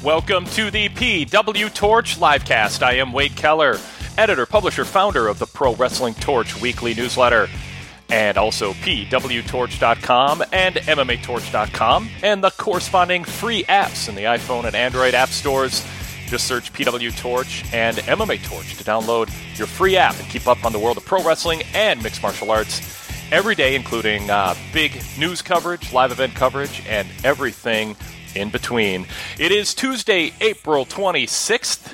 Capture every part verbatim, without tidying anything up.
Welcome to the P W Torch livecast. I am Wade Keller, editor, publisher, founder of the Pro Wrestling Torch weekly newsletter, and also P W Torch dot com and M M A Torch dot com, and the corresponding free apps in the iPhone and Android app stores. Just search P W Torch and M M A Torch to download your free app and keep up on the world of pro wrestling and mixed martial arts every day, including uh, big news coverage, live event coverage, and everything in between. It is Tuesday, April twenty-sixth,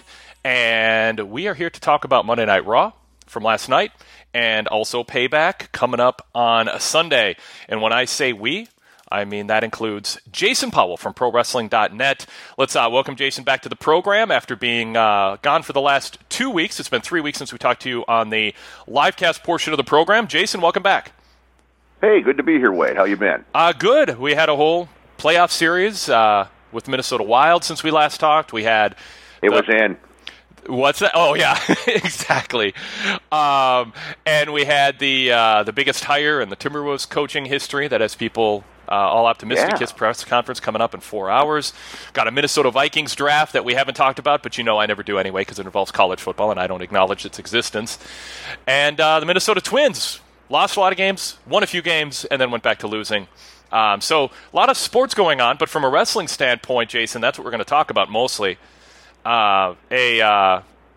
and we are here to talk about Monday Night Raw from last night, and also Payback coming up on a Sunday. And when I say we, I mean that includes Jason Powell from Pro Wrestling dot net. Let's uh, welcome Jason back to the program after being uh, gone for the last two weeks. It's been three weeks since we talked to you on the livecast portion of the program. Jason, welcome back. Hey, good to be here, Wade. How you been? Uh, good. We had a whole playoff series uh, with Minnesota Wild since we last talked. We had it the, was in. What's that? Oh yeah, exactly. Um, and we had the uh, the biggest hire in the Timberwolves coaching history that has people uh, all optimistic. Yeah. His press conference coming up in four hours. Got a Minnesota Vikings draft that we haven't talked about, but you know I never do anyway because it involves college football and I don't acknowledge its existence. And uh, the Minnesota Twins lost a lot of games, won a few games, and then went back to losing. Um, so a lot of sports going on, but from a wrestling standpoint, Jason, that's what we're going to talk about mostly. Uh, a uh,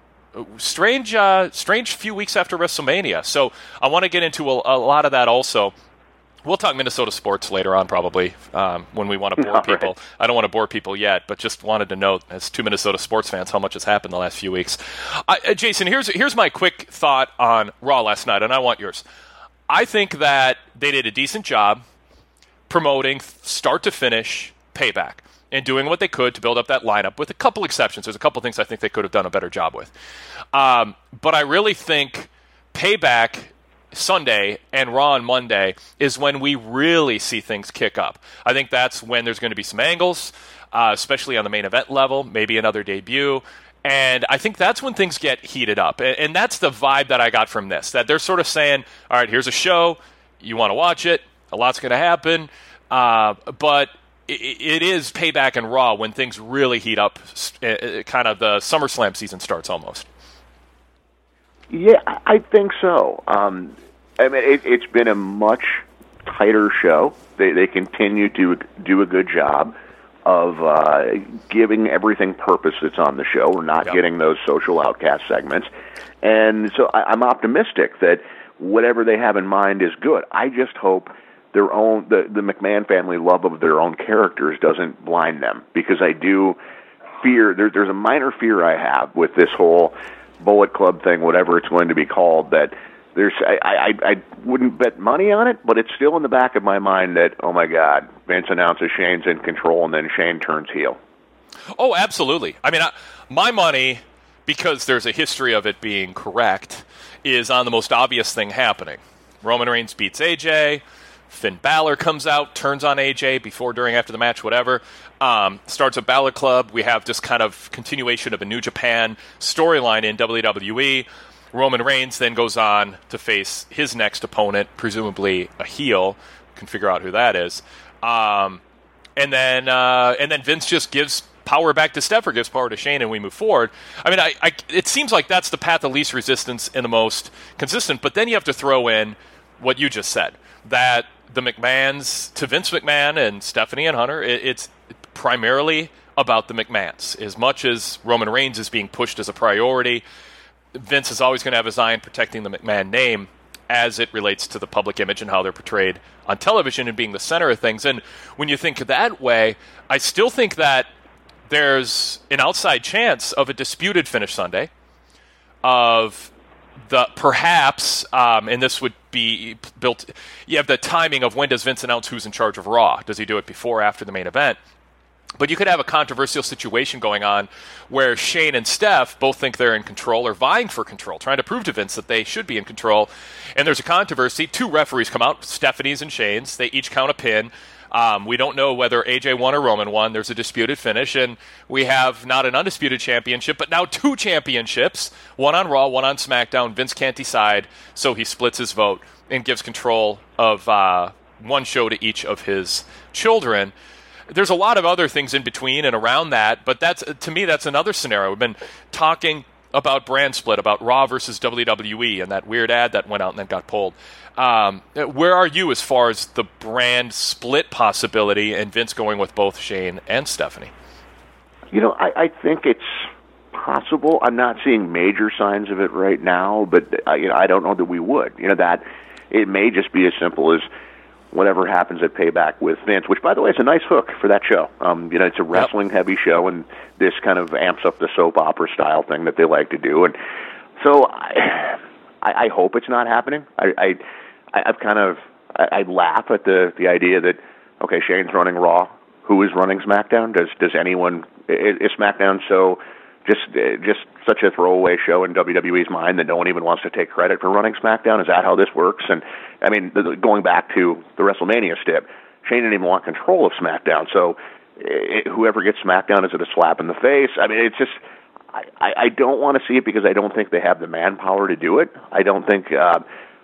strange, uh, strange few weeks after WrestleMania. So I want to get into a, a lot of that also. We'll talk Minnesota sports later on probably um, when we want to bore All people. right. I don't want to bore people yet, but just wanted to note as two Minnesota sports fans how much has happened the last few weeks. I, uh, Jason, here's here's my quick thought on Raw last night, and I want yours. I think that they did a decent job promoting start to finish Payback and doing what they could to build up that lineup with a couple exceptions. There's a couple things I think they could have done a better job with. Um, but I really think Payback Sunday and Raw on Monday is when we really see things kick up. I think that's when there's going to be some angles, uh, especially on the main event level, maybe another debut. And I think that's when things get heated up. And, and that's the vibe that I got from this, that they're sort of saying, all right, here's a show. You want to watch it. A lot's going to happen. Uh, but it, it is Payback and Raw when things really heat up. Uh, kind of the SummerSlam season starts almost. Yeah, I think so. Um, I mean, it, it's been a much tighter show. They, they continue to do a good job of uh, giving everything purpose that's on the show. We're not Yep. getting those social outcast segments. And so I, I'm optimistic that whatever they have in mind is good. I just hope their own the, the McMahon family love of their own characters doesn't blind them, because I do fear, there, there's a minor fear I have with this whole Bullet Club thing, whatever it's going to be called, that there's I, I, I wouldn't bet money on it, but it's still in the back of my mind that, oh my God, Vince announces Shane's in control and then Shane turns heel. Oh, absolutely. I mean, I, my money, because there's a history of it being correct, is on the most obvious thing happening. Roman Reigns beats A J, Finn Balor comes out, turns on A J before, during, after the match, whatever. Um, starts a Balor Club. We have this kind of continuation of a New Japan storyline in W W E. Roman Reigns then goes on to face his next opponent, presumably a heel. Can figure out who that is. Um, and then uh, and then Vince just gives power back to Steph, or gives power to Shane, and we move forward. I mean, I, I, it seems like that's the path of least resistance and the most consistent. But then you have to throw in what you just said, that the McMahons, to Vince McMahon and Stephanie and Hunter, it, it's primarily about the McMahons. As much as Roman Reigns is being pushed as a priority, Vince is always going to have his eye on protecting the McMahon name as it relates to the public image and how they're portrayed on television and being the center of things. And when you think that way, I still think that there's an outside chance of a disputed finish Sunday, of the perhaps, um, and this would be built, you have the timing of when does Vince announce who's in charge of Raw. Does he do it before or after the main event? But you could have a controversial situation going on where Shane and Steph both think they're in control or vying for control, trying to prove to Vince that they should be in control. And there's a controversy. Two referees come out, Stephanie's and Shane's. They each count a pin. Um, we don't know whether A J won or Roman won. There's a disputed finish. And we have not an undisputed championship, but now two championships, one on Raw, one on SmackDown. Vince can't decide, so he splits his vote and gives control of uh, one show to each of his children. there's a lot of other things in between and around that, but that's to me, that's another scenario. We've been talking about brand split, about Raw versus W W E, and that weird ad that went out and then got pulled. Um, where are you as far as the brand split possibility and Vince going with both Shane and Stephanie? You know, I, I think it's possible. I'm not seeing major signs of it right now, but uh, you know, I don't know that we would. You know, that it may just be as simple as whatever happens at Payback with Vince, which, by the way, is a nice hook for that show. Um, you know, it's a wrestling-heavy show, and this kind of amps up the soap opera style thing that they like to do. And so I, I, I hope it's not happening. I, I, I've kind of I, I laugh at the the idea that okay, Shane's running Raw. Who is running SmackDown? Does does anyone? Is, is SmackDown so just just such a throwaway show in W W E's mind that no one even wants to take credit for running SmackDown? Is that how this works? And I mean, going back to the WrestleMania stip, Shane didn't even want control of SmackDown. So it, whoever gets SmackDown, is it a slap in the face? I mean, it's just I, I don't want to see it because I don't think they have the manpower to do it. I don't think. Uh,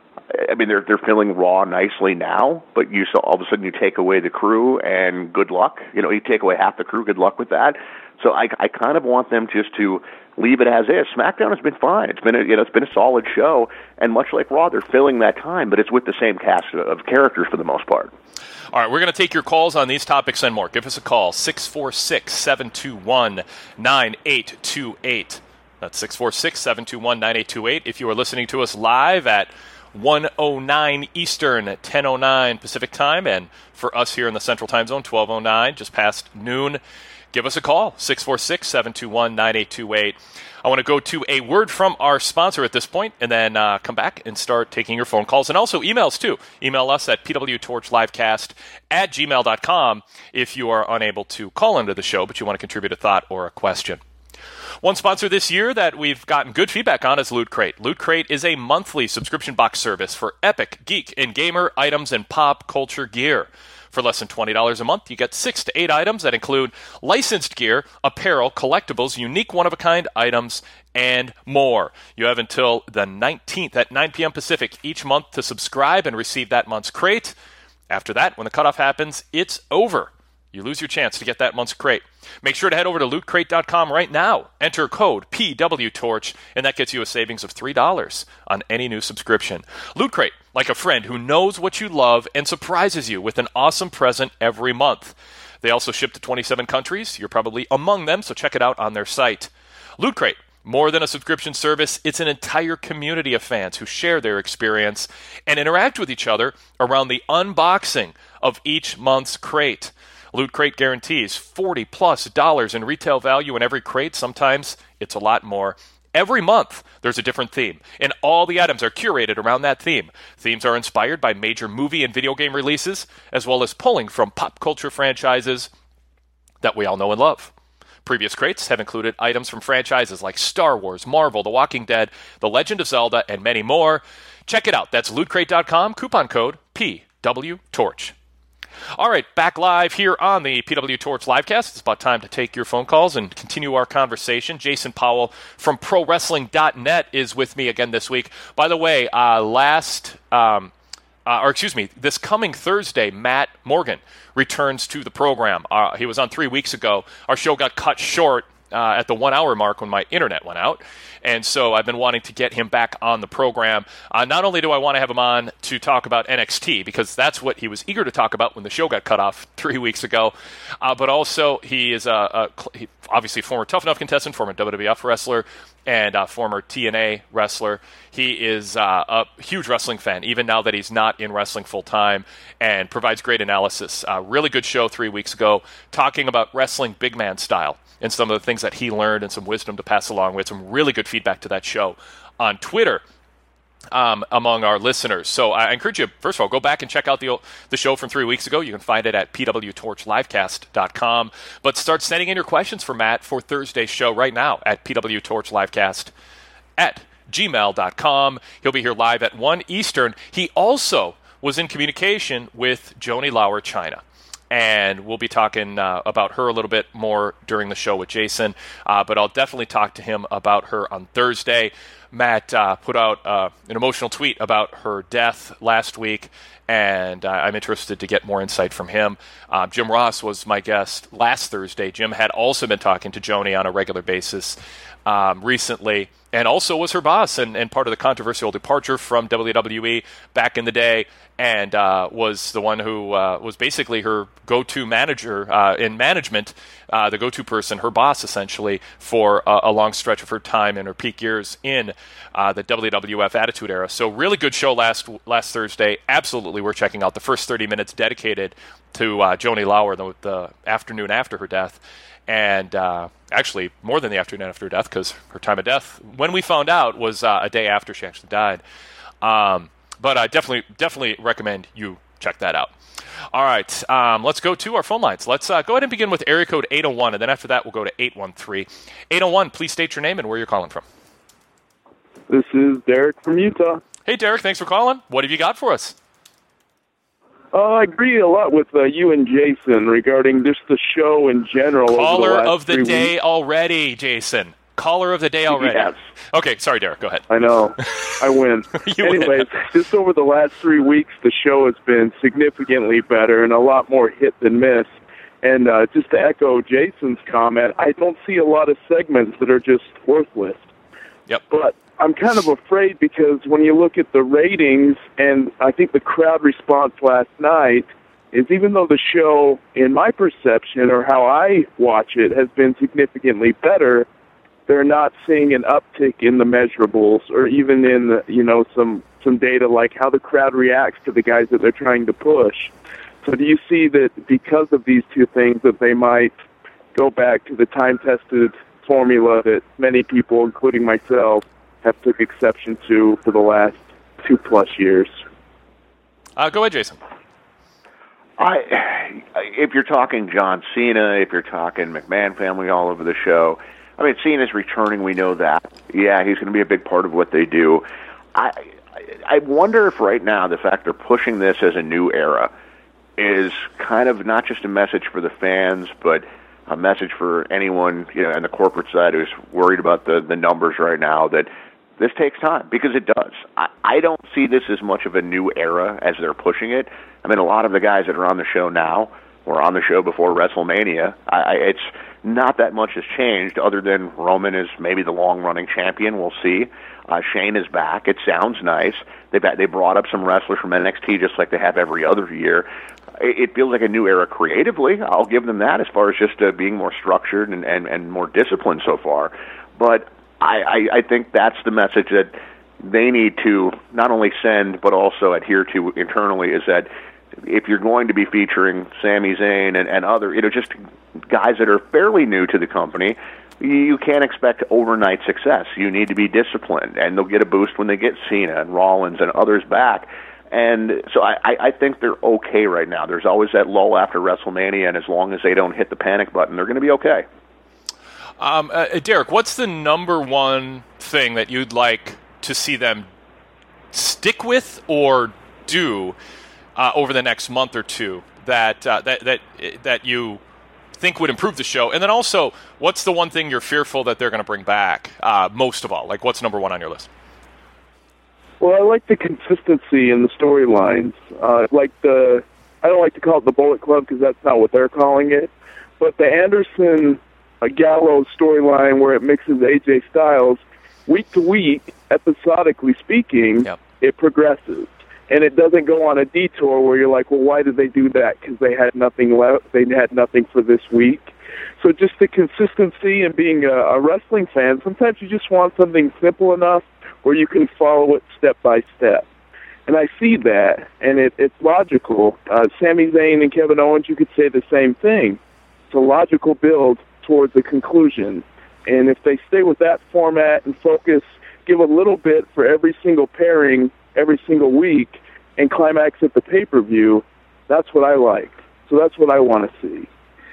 I mean, they're they're filling Raw nicely now, but you so all of a sudden you take away the crew and good luck. You know, you take away half the crew, good luck with that. So I I kind of want them just to leave it as is. SmackDown has been fine. It's been a, you know it's been a solid show, and much like Raw, they're filling that time, but it's with the same cast of characters for the most part. All right, we're going to take your calls on these topics and more. Give us a call, six four six, seven two one, nine eight two eight. That's six four six, seven two one, nine eight two eight. If you are listening to us live at one oh nine Eastern, ten oh nine Pacific Time, and for us here in the Central Time Zone, twelve oh nine, just past noon, give us a call, six four six, seven two one, nine eight two eight. I want to go to a word from our sponsor at this point, and then uh, come back and start taking your phone calls, and also emails, too. Email us at p w torch livecast at gmail dot com if you are unable to call into the show, but you want to contribute a thought or a question. One sponsor this year that we've gotten good feedback on is Loot Crate. Loot Crate is a monthly subscription box service for epic, geek, and gamer items and pop culture gear. For less than twenty dollars a month, you get six to eight items that include licensed gear, apparel, collectibles, unique one-of-a-kind items, and more. You have until the nineteenth at nine p.m. Pacific each month to subscribe and receive that month's crate. After that, when the cutoff happens, it's over. You lose your chance to get that month's crate. Make sure to head over to loot crate dot com right now. Enter code P W Torch, and that gets you a savings of three dollars on any new subscription. Loot Crate, like a friend who knows what you love and surprises you with an awesome present every month. They also ship to twenty-seven countries. You're probably among them, so check it out on their site. Loot Crate, more than a subscription service, it's an entire community of fans who share their experience and interact with each other around the unboxing of each month's crate. Loot Crate guarantees forty plus dollars in retail value in every crate. Sometimes it's a lot more. Every month, there's a different theme, and all the items are curated around that theme. Themes are inspired by major movie and video game releases, as well as pulling from pop culture franchises that we all know and love. Previous crates have included items from franchises like Star Wars, Marvel, The Walking Dead, The Legend of Zelda, and many more. Check it out. That's loot crate dot com, coupon code P W Torch. All right, back live here on the P W Torch Livecast. It's about time to take your phone calls and continue our conversation. Jason Powell from pro wrestling dot net is with me again this week. By the way, uh, last, um, uh, or excuse me, this coming Thursday, Matt Morgan returns to the program. Uh, he was on three weeks ago. Our show got cut short uh, at the one-hour mark when my internet went out. And so I've been wanting to get him back on the program. Uh, not only do I want to have him on to talk about N X T, because that's what he was eager to talk about when the show got cut off three weeks ago, uh, but also he is a, a he, obviously former Tough Enough contestant, former W W F wrestler, and uh, former T N A wrestler. He is uh, a huge wrestling fan, even now that he's not in wrestling full-time, and provides great analysis. Uh, really good show three weeks ago, talking about wrestling big man style and some of the things that he learned and some wisdom to pass along. We had some really good feedback to that show on Twitter um, among our listeners. So I encourage you, first of all, go back and check out the the show from three weeks ago. You can find it at p w torch livecast dot com. But start sending in your questions for Matt for Thursday's show right now at p w torch livecast at gmail dot com. He'll be here live at one Eastern. He also was in communication with Joni Lauer China. And we'll be talking uh, about her a little bit more during the show with Jason. Uh, but I'll definitely talk to him about her on Thursday. Matt uh, put out uh, an emotional tweet about her death last week, and uh, I'm interested to get more insight from him. Uh, Jim Ross was my guest last Thursday. Jim had also been talking to Joni on a regular basis um, recently, and also was her boss and, and part of the controversial departure from W W E back in the day, and uh, was the one who uh, was basically her go-to manager uh, in management, uh, the go-to person, her boss essentially, for uh, a long stretch of her time in her peak years in uh, the W W F Attitude Era. So really good show last last Thursday. Absolutely worth checking out. The first thirty minutes dedicated to uh, Joni Lauer, the, the afternoon after her death. And uh, actually, more than the afternoon after her death, because her time of death, when we found out, was uh, a day after she actually died. Um, but I definitely, definitely recommend you check that out. All right, um, let's go to our phone lines. Let's uh, go ahead and begin with area code eight oh one, and then after that, we'll go to eight one three. eight oh one, please state your name and where you're calling from. This is Derek from Utah. Hey, Derek, thanks for calling. What have you got for us? Uh, I agree a lot with uh, you and Jason regarding just the show in general. Caller over the of the day weeks. already, Jason. Caller of the day already. Yes. Okay, sorry, Derek. Go ahead. I know. I win. You Anyways, win. just over the last three weeks, the show has been significantly better and a lot more hit than miss. And uh, just to echo Jason's comment, I don't see a lot of segments that are just worthless. Yep. But I'm kind of afraid because when you look at the ratings, and I think the crowd response last night, is even though the show, in my perception, or how I watch it, has been significantly better, they're not seeing an uptick in the measurables or even in, the, you know, some, some data like how the crowd reacts to the guys that they're trying to push. So do you see that because of these two things that they might go back to the time-tested formula that many people, including myself, have took exception to for the last two-plus years? Uh, go ahead, Jason. I, if you're talking John Cena, if you're talking McMahon family all over the show, I mean, Cena's returning, we know that. Yeah, he's going to be a big part of what they do. I, I wonder if right now the fact they're pushing this as a new era is kind of not just a message for the fans, but a message for anyone, you know, on the corporate side who's worried about the, the numbers right now, that this takes time, because it does. I, I don't see this as much of a new era as they're pushing it. I mean, a lot of the guys that are on the show now were on the show before WrestleMania. I, I, it's not that much has changed, other than Roman is maybe the long-running champion. We'll see. Uh, Shane is back. It sounds nice. They they brought up some wrestlers from N X T just like they have every other year. It, it feels like a new era creatively. I'll give them that as far as just uh, being more structured and, and, and more disciplined so far. But I, I, I think that's the message that they need to not only send but also adhere to internally, is that if you're going to be featuring Sami Zayn and, and other, you know, just guys that are fairly new to the company, you can't expect overnight success. You need to be disciplined, and they'll get a boost when they get Cena and Rollins and others back. And so I, I think they're okay right now. There's always that lull after WrestleMania, and as long as they don't hit the panic button, they're going to be okay. Um, uh, Derek, what's the number one thing that you'd like to see them stick with or do uh, over the next month or two that uh, that that that you think would improve the show? And then also, what's the one thing you're fearful that they're going to bring back uh, most of all? Like, what's number one on your list? Well, I like the consistency in the storylines. Uh, like the, I don't like to call it the Bullet Club because that's not what they're calling it, but the Anderson uh, Gallows storyline where it mixes A J Styles, week to week, episodically speaking, yep. It progresses. And it doesn't go on a detour where you're like, well, why did they do that? Because they had nothing left. They had nothing for this week. So just the consistency and being a, a wrestling fan, sometimes you just want something simple enough where you can follow it step by step. And I see that, and it, it's logical. Uh, Sami Zayn and Kevin Owens, you could say the same thing. It's a logical build towards a conclusion. And if they stay with that format and focus, give a little bit for every single pairing every single week, and climax at the pay-per-view, that's what I like. So that's what I want to see.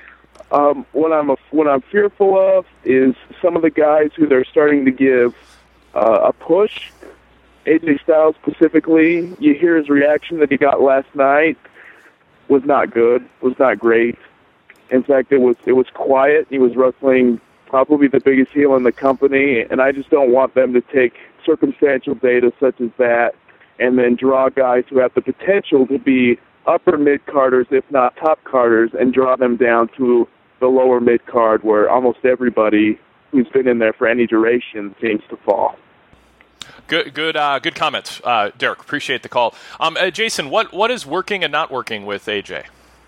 Um, what I'm a, what I'm fearful of is some of the guys who they're starting to give uh, a push. A J Styles specifically, you hear his reaction that he got last night was not good, was not great. In fact, it was it was quiet. He was wrestling probably the biggest heel in the company, and I just don't want them to take circumstantial data such as that and then draw guys who have the potential to be upper mid-carders, if not top carders, and draw them down to the lower mid-card where almost everybody who's been in there for any duration seems to fall. Good, good, uh, good comments, uh, Derek. Appreciate the call. Um, uh, Jason, what what is working and not working with A J?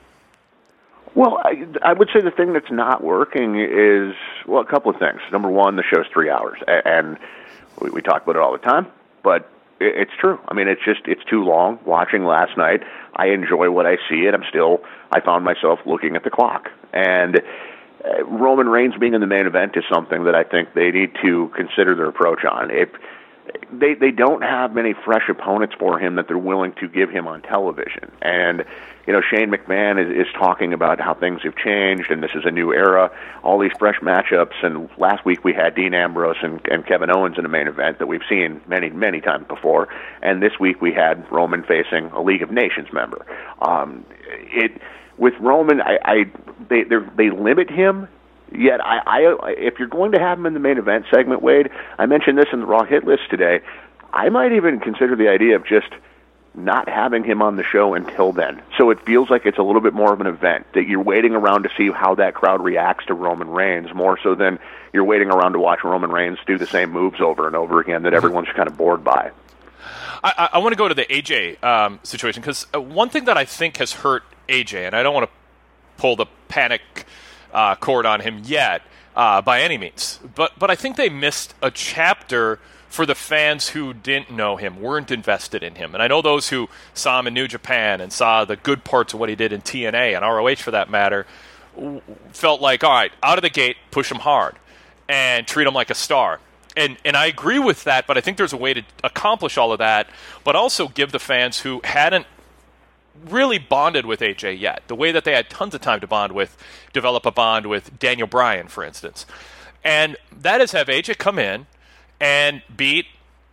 Well, I, I would say the thing that's not working is, well, a couple of things. Number one, the show's three hours, and we, we talk about it all the time, but it, it's true. I mean, it's just, it's too long. Watching last night, I enjoy what I see, and I'm still, I found myself looking at the clock. And uh, Roman Reigns being in the main event is something that I think they need to consider their approach on. If They they don't have many fresh opponents for him that they're willing to give him on television. And, you know, Shane McMahon is, is talking about how things have changed and this is a new era, all these fresh matchups. And last week we had Dean Ambrose and, and Kevin Owens in a main event that we've seen many, many times before. And this week we had Roman facing a League of Nations member. Um, it with Roman, I, I they they limit him. Yet, I, I, if you're going to have him in the main event segment, Wade, I mentioned this in the Raw hit list today, I might even consider the idea of just not having him on the show until then. So it feels like it's a little bit more of an event, that you're waiting around to see how that crowd reacts to Roman Reigns, more so than you're waiting around to watch Roman Reigns do the same moves over and over again that everyone's kind of bored by. I, I want to go to the A J um, situation, because one thing that I think has hurt A J, and I don't want to pull the panic Uh, cord on him yet, uh, by any means. But but I think they missed a chapter for the fans who didn't know him, weren't invested in him. And I know those who saw him in New Japan and saw the good parts of what he did in T N A and R O H for that matter, felt like, all right, out of the gate, push him hard and treat him like a star. And and I agree with that, but I think there's a way to accomplish all of that, but also give the fans who hadn't really bonded with A J yet, the way that they had tons of time to bond with, develop a bond with Daniel Bryan, for instance. And that is have A J come in and beat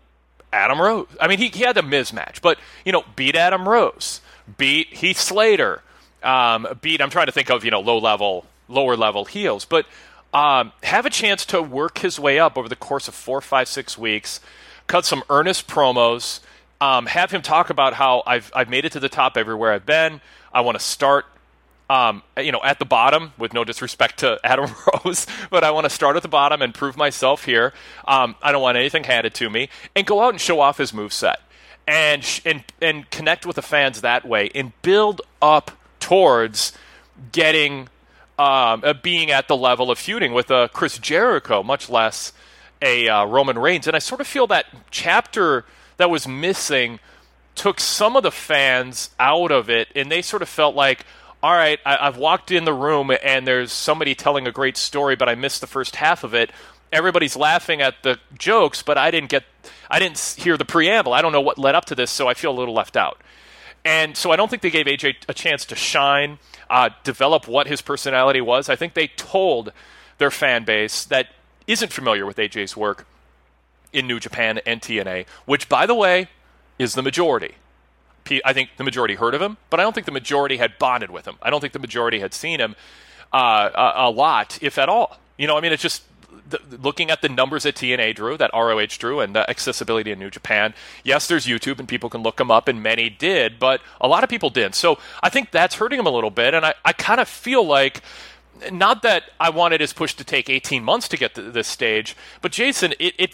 Adam Rose. I mean, he, he had the Miz match, but, you know, beat Adam Rose, beat Heath Slater, um, beat, I'm trying to think of, you know, low-level, lower-level heels, but um, have a chance to work his way up over the course of four, five, six weeks, cut some earnest promos, Um, have him talk about how I've I've made it to the top everywhere I've been. I want to start, um, you know, at the bottom, with no disrespect to Adam Rose, but I want to start at the bottom and prove myself here. Um, I don't want anything handed to me, and go out and show off his moveset, and sh- and and connect with the fans that way, and build up towards getting, um, uh, being at the level of feuding with uh, Chris Jericho, much less a uh, Roman Reigns. And I sort of feel that chapter that was missing took some of the fans out of it, and they sort of felt like, all right, I, I've walked in the room and there's somebody telling a great story, but I missed the first half of it. Everybody's laughing at the jokes, but I didn't get, I didn't hear the preamble. I don't know what led up to this, so I feel a little left out. And so I don't think they gave A J a chance to shine, uh, develop what his personality was. I think they told their fan base that isn't familiar with A J's work in New Japan and T N A, which, by the way, is the majority. I think the majority heard of him, but I don't think the majority had bonded with him. I don't think the majority had seen him uh, a, a lot, if at all. You know, I mean, it's just the, looking at the numbers that T N A drew, that R O H drew, and the accessibility in New Japan. Yes, there's YouTube, and people can look them up, and many did, but a lot of people didn't. So I think that's hurting him a little bit, and I, I kind of feel like, not that I wanted his push to take eighteen months to get to this stage, but Jason, it, it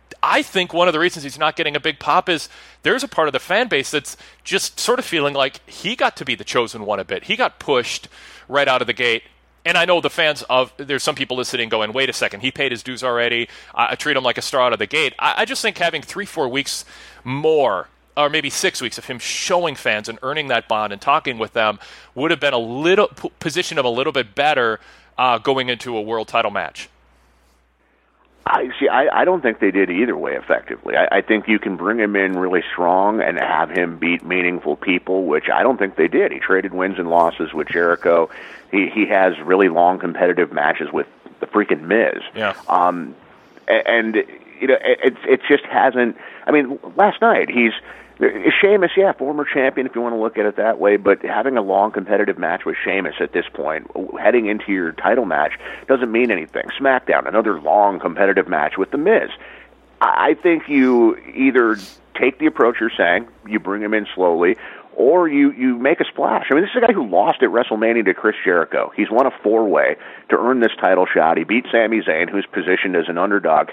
I think one of the reasons he's not getting a big pop is there's a part of the fan base that's just sort of feeling like he got to be the chosen one a bit. He got pushed right out of the gate. And I know the fans of, there's some people listening going, wait a second, he paid his dues already. I, I treat him like a star out of the gate. I, I just think having three, four weeks more, or maybe six weeks of him showing fans and earning that bond and talking with them would have been a little, positioned him a little bit better uh, going into a world title match. I see. I, I don't think they did either way effectively. I, I think you can bring him in really strong and have him beat meaningful people, which I don't think they did. He traded wins and losses with Jericho. He he has really long competitive matches with the freaking Miz. Yeah. Um, and you know, it it just hasn't. I mean, last night he's. Sheamus, yeah, former champion if you want to look at it that way, but having a long competitive match with Sheamus at this point, heading into your title match, doesn't mean anything. SmackDown, another long competitive match with The Miz. I think you either take the approach you're saying, you bring him in slowly, or you, you make a splash. I mean, this is a guy who lost at WrestleMania to Chris Jericho. He's won a four-way to earn this title shot. He beat Sami Zayn, who's positioned as an underdog.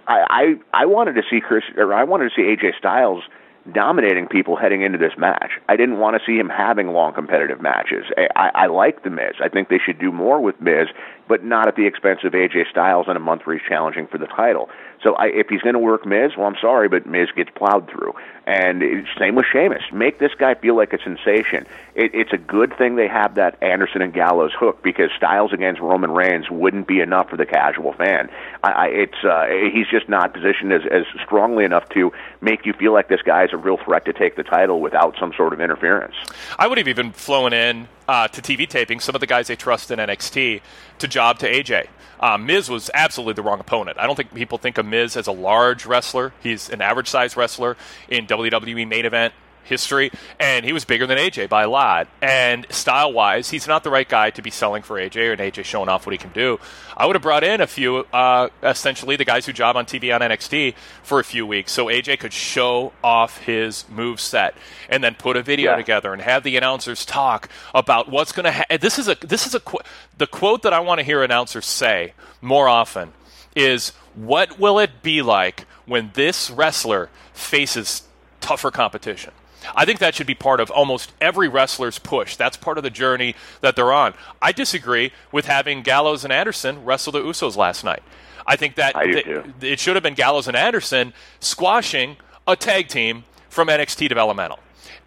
I, I, I wanted to see Chris, or I wanted to see A J Styles dominating people heading into this match. I didn't want to see him having long competitive matches. I, I like The Miz. I think they should do more with Miz, but not at the expense of A J Styles in a month where he's challenging for the title. So I, if he's going to work Miz, well, I'm sorry, but Miz gets plowed through. And it's, same with Sheamus. Make this guy feel like a sensation. It, it's a good thing they have that Anderson and Gallows hook, because Styles against Roman Reigns wouldn't be enough for the casual fan. I, I, it's uh, he's just not positioned as, as strongly enough to make you feel like this guy is a real threat to take the title without some sort of interference. I would have even flown in uh, to T V taping some of the guys they trust in N X T to job to A J. Uh, Miz was absolutely the wrong opponent. I don't think people think of Miz as a large wrestler. He's an average-sized wrestler in W W E main event history, and he was bigger than A J by a lot. And style-wise, he's not the right guy to be selling for A J, or A J showing off what he can do. I would have brought in a few, uh, essentially the guys who job on T V on N X T for a few weeks, so A J could show off his move set, and then put a video yeah. together and have the announcers talk about what's going to happen. This is a this is a qu- the quote that I want to hear announcers say more often is, "What will it be like when this wrestler faces tougher competition?" I think that should be part of almost every wrestler's push. That's part of the journey that they're on. I disagree with having Gallows and Anderson wrestle the Usos last night. I think that I do th- too. it should have been Gallows and Anderson squashing a tag team from N X T Developmental,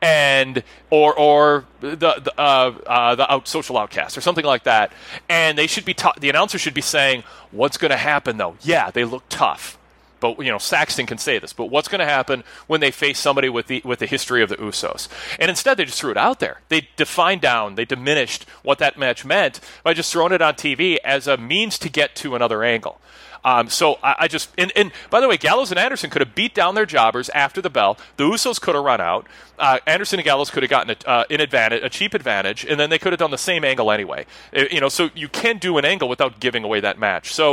and or or the the, uh, uh, the out, Social Outcast or something like that. And they should be ta- the announcer should be saying, "What's going to happen though? Yeah, they look tough." But, you know, Saxton can say this. But what's going to happen when they face somebody with the with the history of the Usos? And instead, they just threw it out there. They defined down, they diminished what that match meant by just throwing it on T V as a means to get to another angle. Um, so I, I just and, and by the way, Gallows and Anderson could have beat down their jobbers after the bell. The Usos could have run out. Uh, Anderson and Gallows could have gotten a, uh, an advantage, a cheap advantage, and then they could have done the same angle anyway. It, you know, so you can do an angle without giving away that match. So.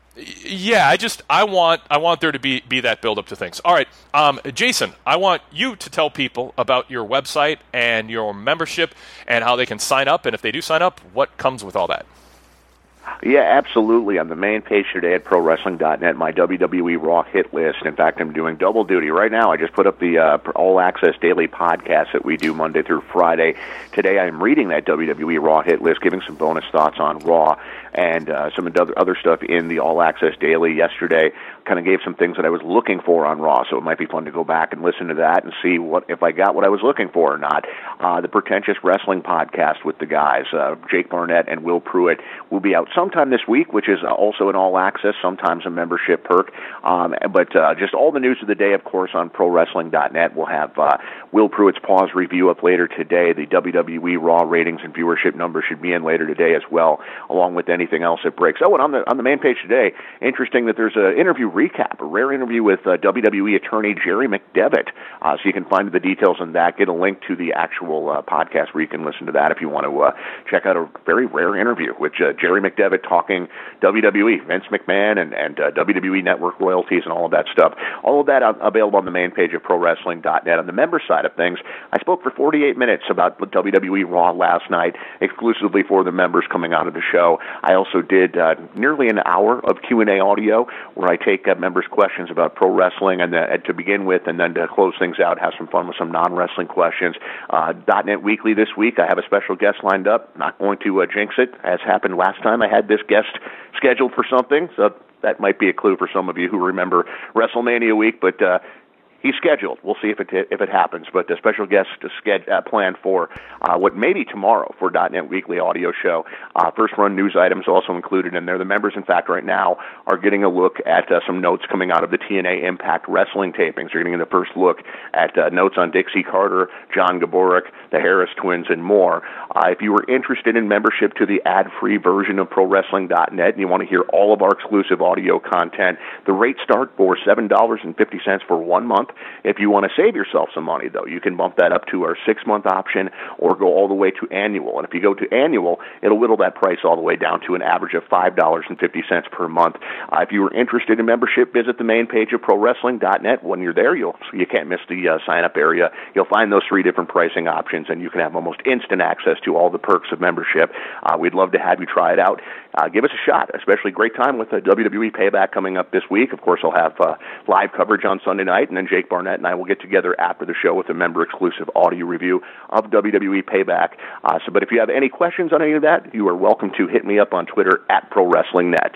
Yeah, I just I want I want there to be, be that build up to things. All right, um, Jason, I want you to tell people about your website and your membership and how they can sign up, and if they do sign up, what comes with all that. Yeah, absolutely. On the main page today at Pro Wrestling dot net, my W W E Raw hit list. In fact, I'm doing double duty right now. I just put up the uh, All Access Daily podcast that we do Monday through Friday. Today, I'm reading that W W E Raw hit list, giving some bonus thoughts on Raw and uh, some other other stuff in the All Access Daily yesterday. Kind of gave some things that I was looking for on Raw, so it might be fun to go back and listen to that and see what if I got what I was looking for or not. Uh, the Pretentious Wrestling podcast with the guys, uh, Jake Barnett and Will Pruitt, will be out sometime this week, which is also an All Access, sometimes a membership perk. Um, but uh, just all the news of the day, of course, on Pro Wrestling dot net. We'll have uh, Will Pruitt's Pause review up later today. The W W E Raw ratings and viewership numbers should be in later today as well, along with anything else that breaks. Oh, and on the on the main page today, interesting that there's an interview recap, a rare interview with uh, W W E attorney Jerry McDevitt. Uh, so you can find the details on that. Get a link to the actual uh, podcast where you can listen to that if you want to uh, check out a very rare interview with uh, Jerry McDevitt talking W W E, Vince McMahon, and, and uh, W W E Network royalties and all of that stuff. All of that uh, available on the main page of Pro Wrestling dot net. On the member side of things, I spoke for forty-eight minutes about W W E Raw last night, exclusively for the members coming out of the show. I also did uh, nearly an hour of Q and A audio where I take uh, members' questions about pro wrestling and uh, to begin with, and then to close things out, have some fun with some non-wrestling questions. Uh, .net Weekly this week, I have a special guest lined up. Not going to uh, jinx it, as happened last time I had this guest scheduled for something, so that might be a clue for some of you who remember WrestleMania week, but uh, He's scheduled. We'll see if it if it happens. But the special guest is sched- uh, planned for uh, what may be tomorrow for .NET Weekly Audio Show. Uh, first run news items also included in there. The members, in fact, right now are getting a look at uh, some notes coming out of the T N A Impact Wrestling tapings. They're getting the first look at uh, notes on Dixie Carter, John Gaborik, the Harris Twins, and more. Uh, if you were interested in membership to the ad-free version of Pro Wrestling dot net and you want to hear all of our exclusive audio content, the rates start for seven dollars and fifty cents for one month. If you want to save yourself some money, though, you can bump that up to our six-month option or go all the way to annual. And if you go to annual, it'll whittle that price all the way down to an average of five dollars and fifty cents per month. Uh, if you were interested in membership, visit the main page of Pro Wrestling dot net. When you're there, you'll you can't miss the uh, sign-up area. You'll find those three different pricing options, and you can have almost instant access to all the perks of membership. Uh, we'd love to have you try it out. Uh, give us a shot, especially great time with the W W E Payback coming up this week. Of course, I'll have uh, live coverage on Sunday night, and then Jake Barnett and I will get together after the show with a member-exclusive audio review of W W E Payback. Uh, so, but if you have any questions on any of that, you are welcome to hit me up on Twitter at Pro Wrestling Net.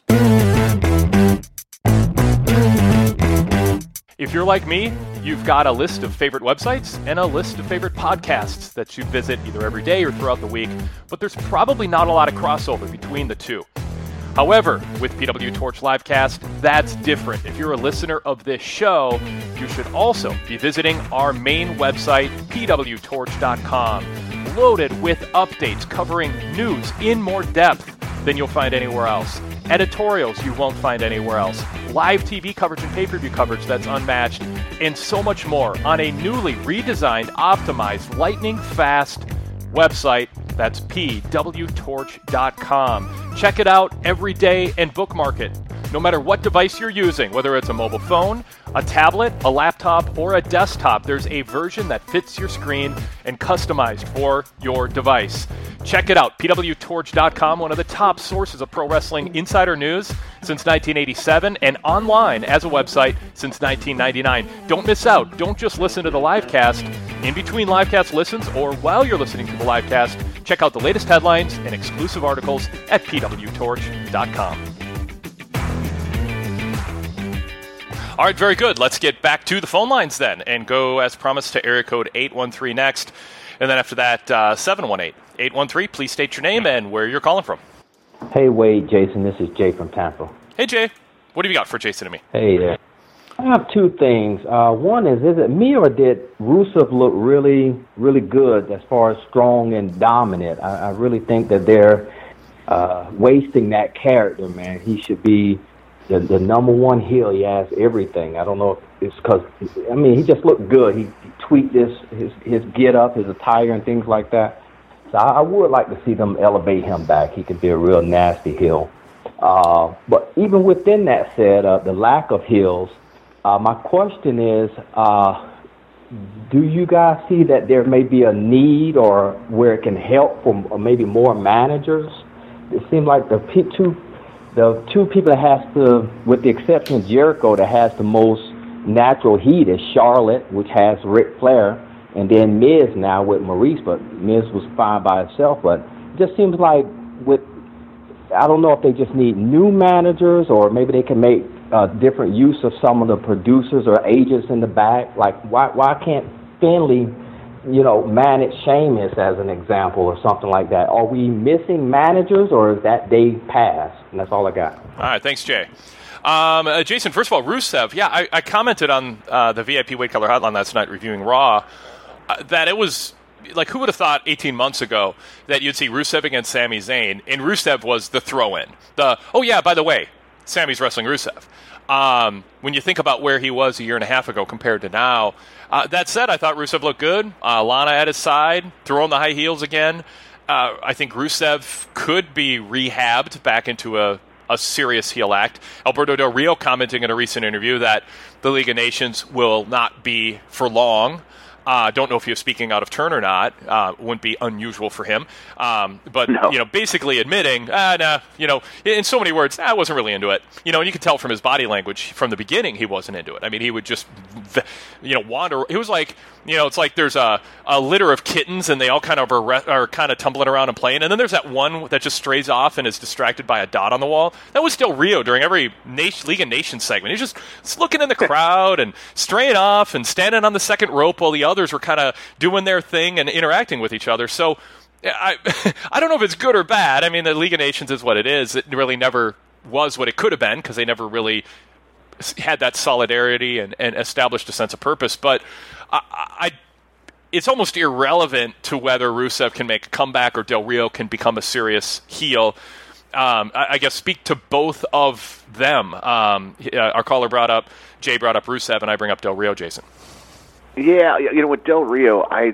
If you're like me, you've got a list of favorite websites and a list of favorite podcasts that you visit either every day or throughout the week, but there's probably not a lot of crossover between the two. However, with P W Torch Livecast, that's different. If you're a listener of this show, you should also be visiting our main website, P W torch dot com, loaded with updates covering news in more depth than you'll find anywhere else. Editorials you won't find anywhere else. Live T V coverage and pay-per-view coverage that's unmatched. And so much more on a newly redesigned, optimized, lightning-fast website. That's P W torch dot com. Check it out every day and bookmark it. No matter what device you're using, whether it's a mobile phone, a tablet, a laptop, or a desktop, there's a version that fits your screen and customized for your device. Check it out, P W torch dot com, one of the top sources of pro wrestling insider news since nineteen eighty-seven, and online as a website since nineteen ninety-nine. Don't miss out. Don't just listen to the livecast. In between livecast listens or while you're listening to the livecast, check out the latest headlines and exclusive articles at P W torch dot com. All right, very good. Let's get back to the phone lines then and go, as promised, to area code eight one three next. And then after that, uh, seven one eight. eight one three, please state your name and where you're calling from. Hey, Wade, Jason. This is Jay from Tampa. Hey, Jay. What have you got for Jason and me? Hey there. I have two things. Uh, one is, is it me or did Rusev look really, really good as far as strong and dominant? I, I really think that they're uh, wasting that character, man. He should be the, the number one heel. He has everything. I don't know if it's because, I mean, he just looked good. He, he tweaked this, his, his get-up, his attire, and things like that. So I, I would like to see them elevate him back. He could be a real nasty heel. Uh, but even within that said, uh, the lack of heels, uh, my question is, uh, do you guys see that there may be a need or where it can help for maybe more managers? It seems like the pe- two, the two people that has to, with the exception of Jericho, that has the most natural heat is Charlotte, which has Ric Flair, and then Miz now with Maurice, but Miz was fine by himself. But it just seems like with, I don't know if they just need new managers or maybe they can make uh, different use of some of the producers or agents in the back. Like, why why can't Finley, you know, manage Sheamus as an example or something like that? Are we missing managers or is that day past? And that's all I got. All right, thanks, Jay. Um, uh, Jason, first of all, Rusev, yeah, I, I commented on uh, the V I P Wade Keller Hotline last night reviewing Raw uh, that it was, like, who would have thought eighteen months ago that you'd see Rusev against Sami Zayn, and Rusev was the throw-in. The, oh, yeah, by the way, Sami's wrestling Rusev. Um, when you think about where he was a year and a half ago compared to now. Uh, that said, I thought Rusev looked good. Uh, Lana at his side, throwing the high heels again. Uh, I think Rusev could be rehabbed back into a a serious heel act. Alberto Del Rio commenting in a recent interview that the League of Nations will not be for long. Uh, don't know if he was speaking out of turn or not. Uh, wouldn't be unusual for him. Um, but, no. you know, basically admitting, ah, nah, you know, in so many words, ah, I wasn't really into it. You know, and you could tell from his body language from the beginning he wasn't into it. I mean, he would just, you know, wander. It was like, you know, it's like there's a, a litter of kittens and they all kind of are, are kind of tumbling around and playing. And then there's that one that just strays off and is distracted by a dot on the wall. That was Del Rio during every nation, League of Nations segment. He's just, just looking in the crowd and straying off and standing on the second rope while the others were kind of doing their thing and interacting with each other. So I I don't know if it's good or bad. I mean, the League of Nations is what it is. It really never was what it could have been because they never really had that solidarity and, and established a sense of purpose. But I, I it's almost irrelevant to whether Rusev can make a comeback or Del Rio can become a serious heel. Um, I, I guess speak to both of them. Um, our caller brought up, Jay brought up Rusev, and I bring up Del Rio, Jason. Yeah, you know, with Del Rio, I,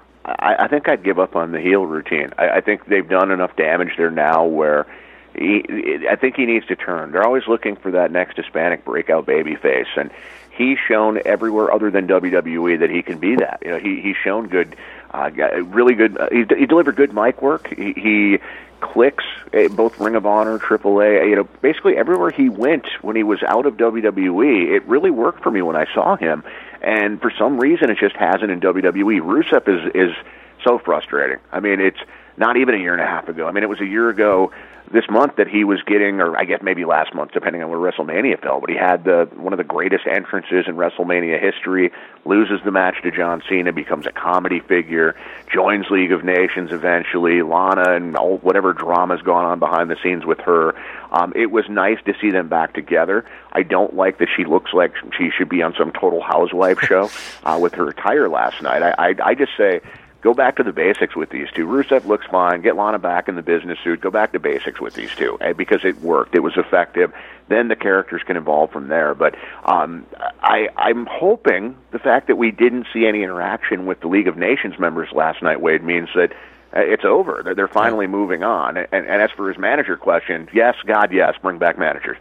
I, I think I'd give up on the heel routine. I, I think they've done enough damage there now where he, I think he needs to turn. They're always looking for that next Hispanic breakout babyface, and he's shown everywhere other than W W E that he can be that. You know, he he's shown good, uh, really good. Uh, he, he delivered good mic work. He, he clicks at both Ring of Honor, Triple A. You know, basically everywhere he went when he was out of W W E, it really worked for me when I saw him. And for some reason, it just hasn't in W W E. Rusev is is so frustrating. I mean, it's not even a year and a half ago. I mean, it was a year ago this month that he was getting, or I guess maybe last month, depending on where WrestleMania fell, but he had the one of the greatest entrances in WrestleMania history, loses the match to John Cena, becomes a comedy figure, joins League of Nations eventually, Lana and all, whatever drama's gone on behind the scenes with her. Um, it was nice to see them back together. I don't like that she looks like she should be on some Total Housewife show uh, with her attire last night. I, I, I just say, go back to the basics with these two. Rusev looks fine. Get Lana back in the business suit. Go back to basics with these two because it worked. It was effective. Then the characters can evolve from there. But um, I, I'm hoping the fact that we didn't see any interaction with the League of Nations members last night, Wade, means that it's over. They're, they're finally moving on. And, and as for his manager question, yes, God, yes, bring back managers.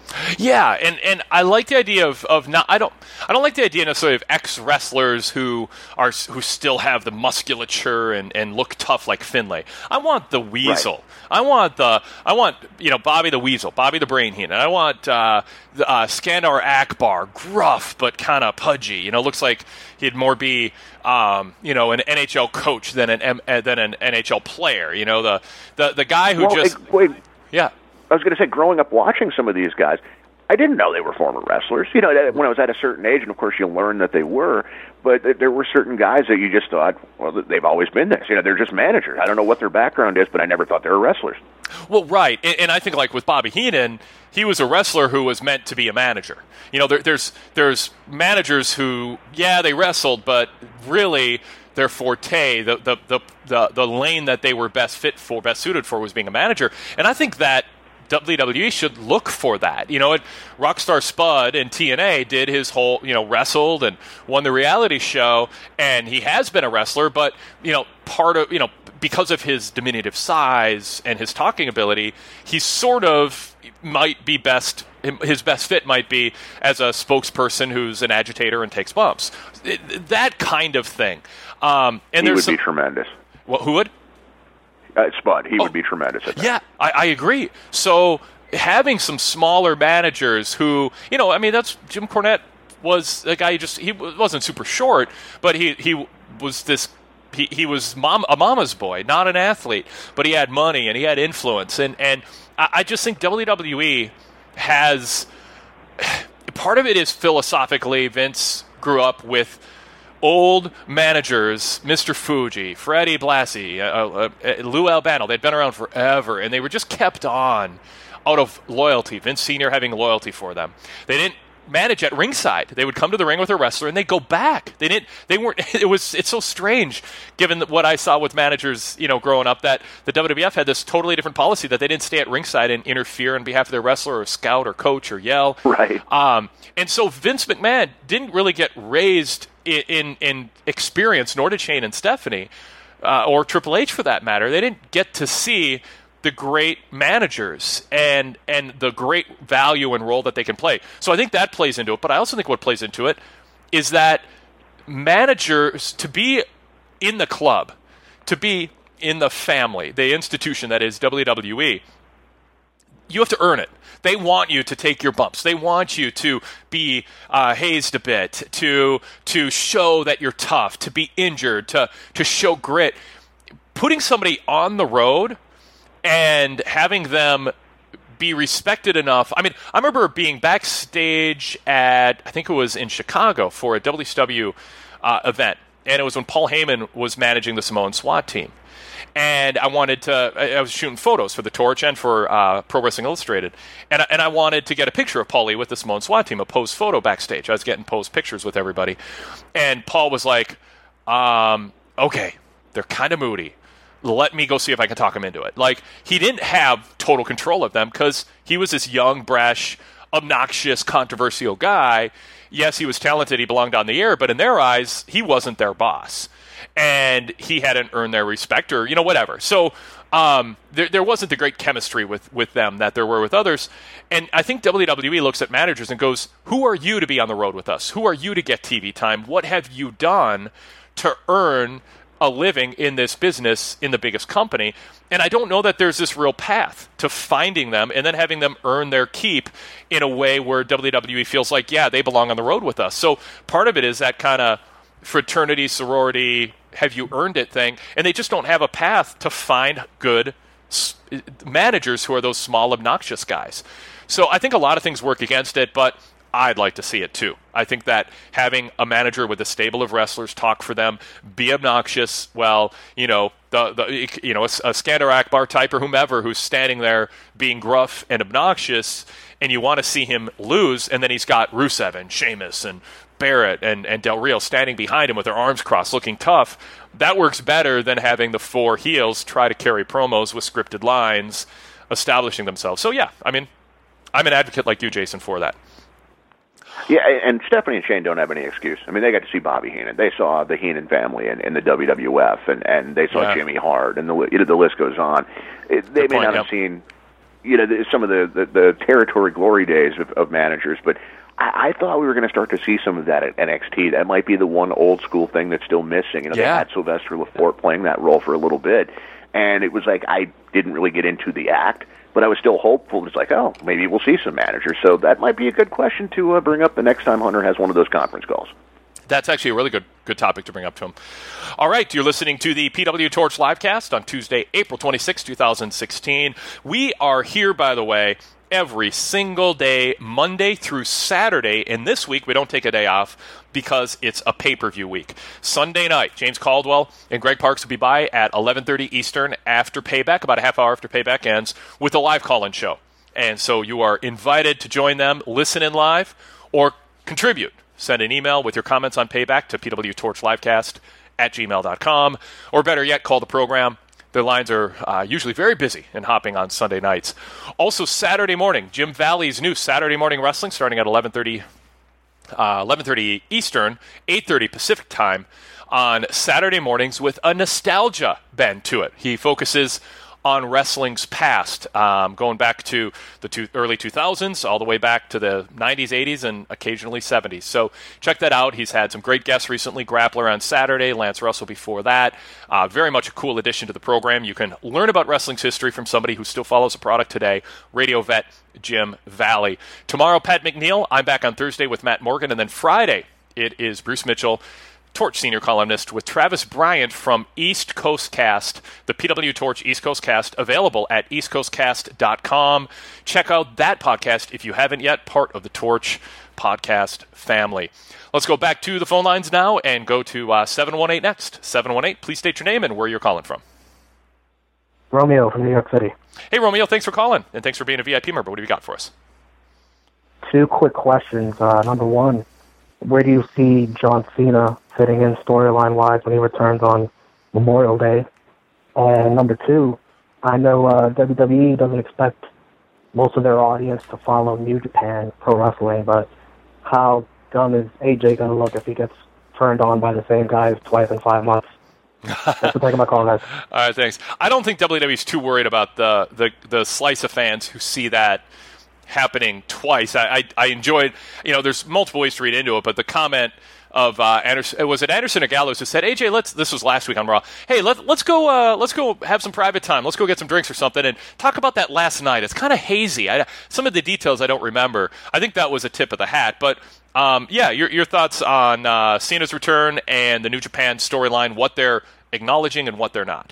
Yeah, and, and I like the idea of, of not I don't I don't like the idea necessarily of ex wrestlers who are who still have the musculature and, and look tough like Finlay. I want the Weasel. Right. I want the I want you know Bobby the Weasel, Bobby the Brain Heenan. I want uh, the, uh, Skandar Akbar, gruff but kind of pudgy. You know, looks like he'd more be um, you know an N H L coach than an M- than an N H L player. You know, the the, the guy who well, just it, wait. yeah. I was going to say, growing up watching some of these guys, I didn't know they were former wrestlers. You know, when I was at a certain age, and of course you learn that they were, but there were certain guys that you just thought, well, they've always been this. You know, they're just managers. I don't know what their background is, but I never thought they were wrestlers. Well, right, and, and I think like with Bobby Heenan, he was a wrestler who was meant to be a manager. You know, there, there's there's managers who, yeah, they wrestled, but really their forte, the the, the the the lane that they were best fit for, best suited for, was being a manager. And I think that W W E should look for that. You know, it, Rockstar Spud in T N A did his whole, you know, wrestled and won the reality show, and he has been a wrestler, but, you know, part of, you know, because of his diminutive size and his talking ability, he sort of might be best, his best fit might be as a spokesperson who's an agitator and takes bumps. It, that kind of thing. Um, and he there's would some, be tremendous. Well, who would? Uh, Spud, he oh, would be tremendous at that. Yeah, I, I agree. So having some smaller managers who, you know, I mean, that's Jim Cornette was a guy who just, he wasn't super short, but he, he was this, he, he was mom, a mama's boy, not an athlete, but he had money and he had influence. And, and I, I just think W W E has, part of it is philosophically, Vince grew up with old managers, Mister Fuji, Freddie Blassie, uh, uh, Lou Albano. They'd been around forever, and they were just kept on out of loyalty. Vince Senior having loyalty for them. They didn't manage at ringside. They would come to the ring with a wrestler, and they'd go back. They didn't. They weren't. It was. It's so strange, given what I saw with managers, you know, growing up, that the W W F had this totally different policy that they didn't stay at ringside and interfere on behalf of their wrestler or scout or coach or yell. Right. Um, and so Vince McMahon didn't really get raised in in, in experience, nor did Shane and Stephanie, uh, or Triple H for that matter. They didn't get to see the great managers and and the great value and role that they can play. So I think that plays into it, but I also think what plays into it is that managers, to be in the club, to be in the family, the institution that is W W E, you have to earn it. They want you to take your bumps. They want you to be uh, hazed a bit, to to show that you're tough, to be injured, to to show grit. Putting somebody on the road and having them be respected enough. I mean, I remember being backstage at, I think it was in Chicago, for a W C W uh, event, and it was when Paul Heyman was managing the Samoan SWAT team. And I wanted to, I was shooting photos for The Torch and for uh, Pro Wrestling Illustrated. And, and I wanted to get a picture of Paulie with the Samoan SWAT team, a posed photo backstage. I was getting posed pictures with everybody. And Paul was like, um, okay, they're kind of moody. Let me go see if I can talk him into it. Like, he didn't have total control of them because he was this young, brash, obnoxious, controversial guy. Yes, he was talented. He belonged on the air. But in their eyes, he wasn't their boss. And he hadn't earned their respect, or, you know, whatever. So um, there, there wasn't the great chemistry with, with them that there were with others. And I think W W E looks at managers and goes, who are you to be on the road with us? Who are you to get T V time? What have you done to earn a living in this business in the biggest company? And I don't know that there's this real path to finding them and then having them earn their keep in a way where W W E feels like, yeah, they belong on the road with us. So part of it is that kind of fraternity, sorority, have you earned it thing, and they just don't have a path to find good managers who are those small, obnoxious guys. So I think a lot of things work against it, but I'd like to see it too. I think that having a manager with a stable of wrestlers talk for them, be obnoxious, well, you know, the, the you know, a, a Skander Akbar type or whomever who's standing there being gruff and obnoxious, and you want to see him lose, and then he's got Rusev and Sheamus and Barrett and, and Del Rio standing behind him with their arms crossed looking tough. That works better than having the four heels try to carry promos with scripted lines establishing themselves. So yeah, I mean, I'm an advocate like you, Jason, for that. Yeah, and Stephanie and Shane don't have any excuse. I mean, they got to see Bobby Heenan. They saw the Heenan family in, in the W W F, and, and they saw yeah. Jimmy Hart, and the you know, the list goes on. It, they Good may point, not yep. have seen, you know, the, some of the, the, the territory glory days of, of managers, but I, I thought we were going to start to see some of that at N X T. That might be the one old school thing that's still missing. You know, yeah. they had Sylvester LaForte playing that role for a little bit, and it was like I didn't really get into the act, but I was still hopeful. It's like, oh, maybe we'll see some managers. So that might be a good question to uh, bring up the next time Hunter has one of those conference calls. That's actually a really good good topic to bring up to him. All right, you're listening to the P W Torch Livecast on Tuesday, April twenty-sixth, twenty sixteen. We are here, by the way, every single day, Monday through Saturday. And this week, we don't take a day off because it's a pay-per-view week. Sunday night, James Caldwell and Greg Parks will be by at eleven thirty Eastern after Payback, about a half hour after Payback ends, with a live call-in show. And so you are invited to join them, listen in live, or contribute. Send an email with your comments on Payback to pwtorchlivecast at gmail dot com, or better yet, call the program. The lines are uh, usually very busy and hopping on Sunday nights. Also, Saturday morning, Jim Valley's new Saturday Morning Wrestling starting at eleven thirty uh, eleven thirty Eastern, eight thirty Pacific time on Saturday mornings with a nostalgia bend to it. He focuses on wrestling's past, um, going back to the two, early two thousands, all the way back to the nineties, eighties, and occasionally seventies. So check that out. He's had some great guests recently. Grappler on Saturday, Lance Russell before that. Uh, very much a cool addition to the program. You can learn about wrestling's history from somebody who still follows the product today, radio vet Jim Valley. Tomorrow, Pat McNeil. I'm back on Thursday with Matt Morgan. And then Friday, it is Bruce Mitchell, Torch senior columnist, with Travis Bryant from East Coast Cast, the P W Torch East Coast Cast, available at east coast cast dot com. Check out that podcast if you haven't yet, part of the Torch podcast family. Let's go back to the phone lines now and go to uh, seven one eight next. seven one eight, please state your name and where you're calling from. Romeo from New York City. Hey, Romeo, thanks for calling, and thanks for being a V I P member. What have you got for us? Two quick questions. Uh, number one, where do you see John Cena fitting in storyline-wise when he returns on Memorial Day? And number two, I know uh, W W E doesn't expect most of their audience to follow New Japan Pro Wrestling, but how dumb is A J going to look if he gets turned on by the same guys twice in five months? Thanks for taking my call, guys. All right, thanks. I don't think W W E is too worried about the, the, the slice of fans who see that happening twice. I, I, I enjoyed, you know, there's multiple ways to read into it, but the comment of uh, Anderson, was it Anderson or Gallows who said, A J, let's, this was last week on Raw, hey, let, let's go uh, let's go have some private time. Let's go get some drinks or something and talk about that last night. It's kind of hazy. I, some of the details I don't remember. I think that was a tip of the hat. But, um, yeah, your, your thoughts on uh, Cena's return and the New Japan storyline, what they're acknowledging and what they're not.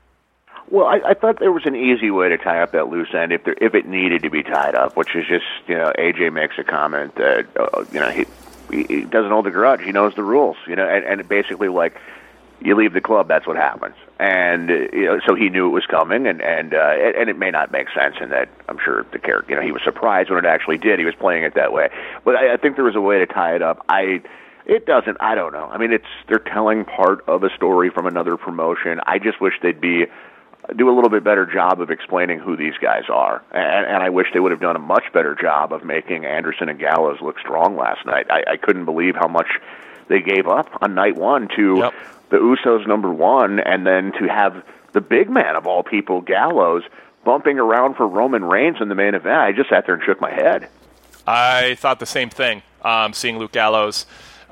Well, I, I thought there was an easy way to tie up that loose end if there, if it needed to be tied up, which is just, you know, A J makes a comment that, uh, you know, he, he doesn't hold a grudge. He knows the rules, you know, and, and basically, like, you leave the club, that's what happens. And, uh, you know, so he knew it was coming, and, and, uh, and it may not make sense in that I'm sure the character, you know, he was surprised when it actually did. He was playing it that way. But I, I think there was a way to tie it up. I... It doesn't. I don't know. I mean, it's they're telling part of a story from another promotion. I just wish they'd be do a little bit better job of explaining who these guys are, and, and I wish they would have done a much better job of making Anderson and Gallows look strong last night. I, I couldn't believe how much they gave up on night one to yep. the Usos number one, and then to have the big man of all people, Gallows, bumping around for Roman Reigns in the main event. I just sat there and shook my head. I thought the same thing, um, seeing Luke Gallows.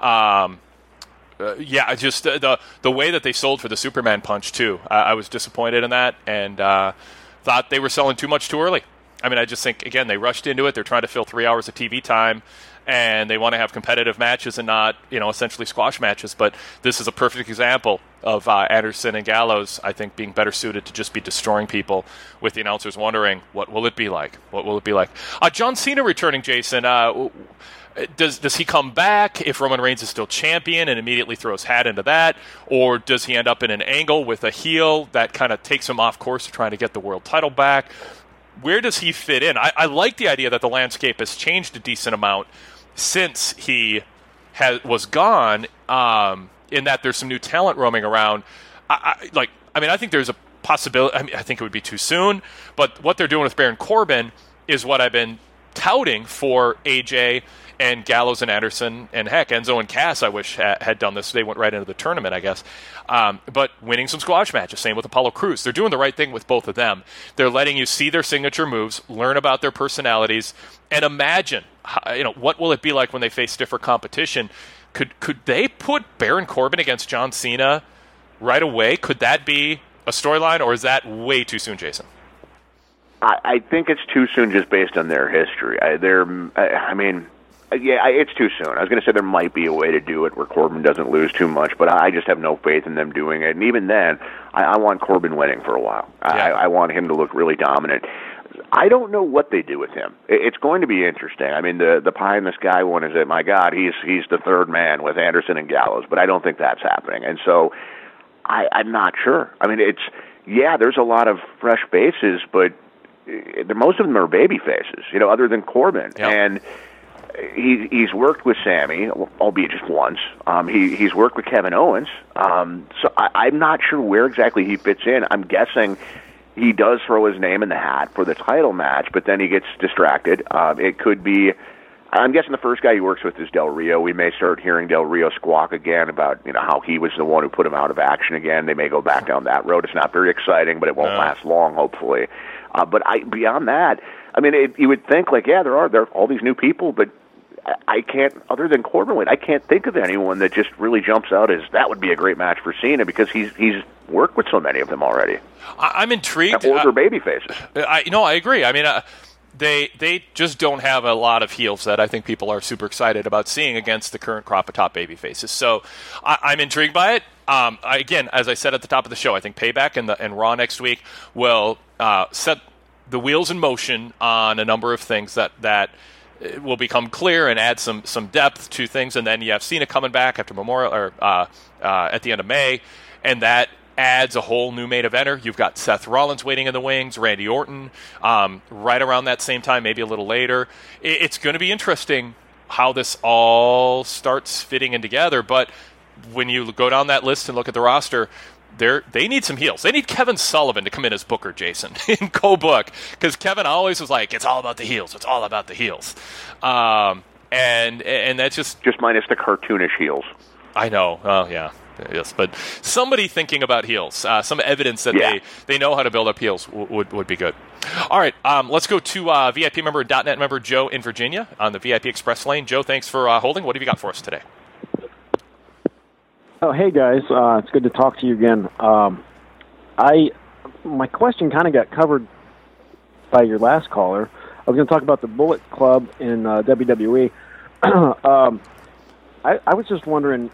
Um, uh, yeah, just uh, the the way that they sold for the Superman punch too. Uh, I was disappointed in that, and uh, thought they were selling too much too early. I mean, I just think again they rushed into it. They're trying to fill three hours of T V time, and they want to have competitive matches and not, you know, essentially squash matches. But this is a perfect example of uh, Anderson and Gallows, I think, being better suited to just be destroying people, with the announcers wondering, what will it be like? What will it be like? Uh, John Cena returning, Jason. Uh, Does does he come back if Roman Reigns is still champion and immediately throws hat into that? Or does he end up in an angle with a heel that kind of takes him off course to trying to get the world title back? Where does he fit in? I, I like the idea that the landscape has changed a decent amount since he has, was gone, um, in that there's some new talent roaming around. I, I, like, I mean, I think there's a possibility. I mean, I think it would be too soon, but what they're doing with Baron Corbin is what I've been touting for A J and Gallows and Anderson, and heck, Enzo and Cass, I wish ha- had done this. They went right into the tournament, I guess. Um, but winning some squash matches, same with Apollo Crews. They're doing the right thing with both of them. They're letting you see their signature moves, learn about their personalities, and imagine, how, you know, what will it be like when they face stiffer competition. Could could they put Baron Corbin against John Cena right away? Could that be a storyline, or is that way too soon, Jason? I, I think it's too soon just based on their history. I, they're, I, I mean... Yeah, it's too soon. I was going to say there might be a way to do it where Corbin doesn't lose too much, but I just have no faith in them doing it. And even then, I, I want Corbin winning for a while. Yeah. I, I want him to look really dominant. I don't know what they do with him. It's going to be interesting. I mean, the the pie in the sky one is that, my God, he's he's the third man with Anderson and Gallows, but I don't think that's happening. And so I, I'm not sure. I mean, it's, yeah, there's a lot of fresh faces, but most of them are baby faces, you know, other than Corbin. Yeah. And He, he's worked with Sammy, albeit just once. Um, he, he's worked with Kevin Owens. Um, so I, I'm not sure where exactly he fits in. I'm guessing he does throw his name in the hat for the title match, but then he gets distracted. Um, it could be, I'm guessing the first guy he works with is Del Rio. We may start hearing Del Rio squawk again about, you know, how he was the one who put him out of action again. They may go back down that road. It's not very exciting, but it won't no. last long, hopefully. Uh, but I, beyond that, I mean, it, you would think, like, yeah, there are there are all these new people, but I can't, other than Corbin, I can't think of anyone that just really jumps out as that would be a great match for Cena, because he's he's worked with so many of them already. I'm intrigued. Older uh, baby faces. I, you know, I agree. I mean, uh, they they just don't have a lot of heels that I think people are super excited about seeing against the current crop of top baby faces. So I, I'm intrigued by it. Um, I, again, as I said at the top of the show, I think Payback and, the, and Raw next week will uh, set the wheels in motion on a number of things that that. It will become clear and add some some depth to things, and then you have Cena coming back after Memorial or uh, uh, at the end of May, and that adds a whole new main eventer. You've got Seth Rollins waiting in the wings, Randy Orton um, right around that same time, maybe a little later. It, it's going to be interesting how this all starts fitting in together. But when you go down that list and look at the roster, They're, they need some heels. They need Kevin Sullivan to come in as Booker, Jason, in co-book, because Kevin always was like, it's all about the heels. It's all about the heels. Um, and and that's just... Just minus the cartoonish heels. I know. Oh, yeah. Yes, but somebody thinking about heels, uh, some evidence that yeah. they, they know how to build up heels w- would would be good. All right, um, let's go to uh, V I P member, .net member Joe in Virginia on the V I P Express lane. Joe, thanks for uh, holding. What have you got for us today? Oh, hey guys, uh, it's good to talk to you again. Um, I my question kind of got covered by your last caller. I was going to talk about the Bullet Club in uh, W W E. um, I, I was just wondering,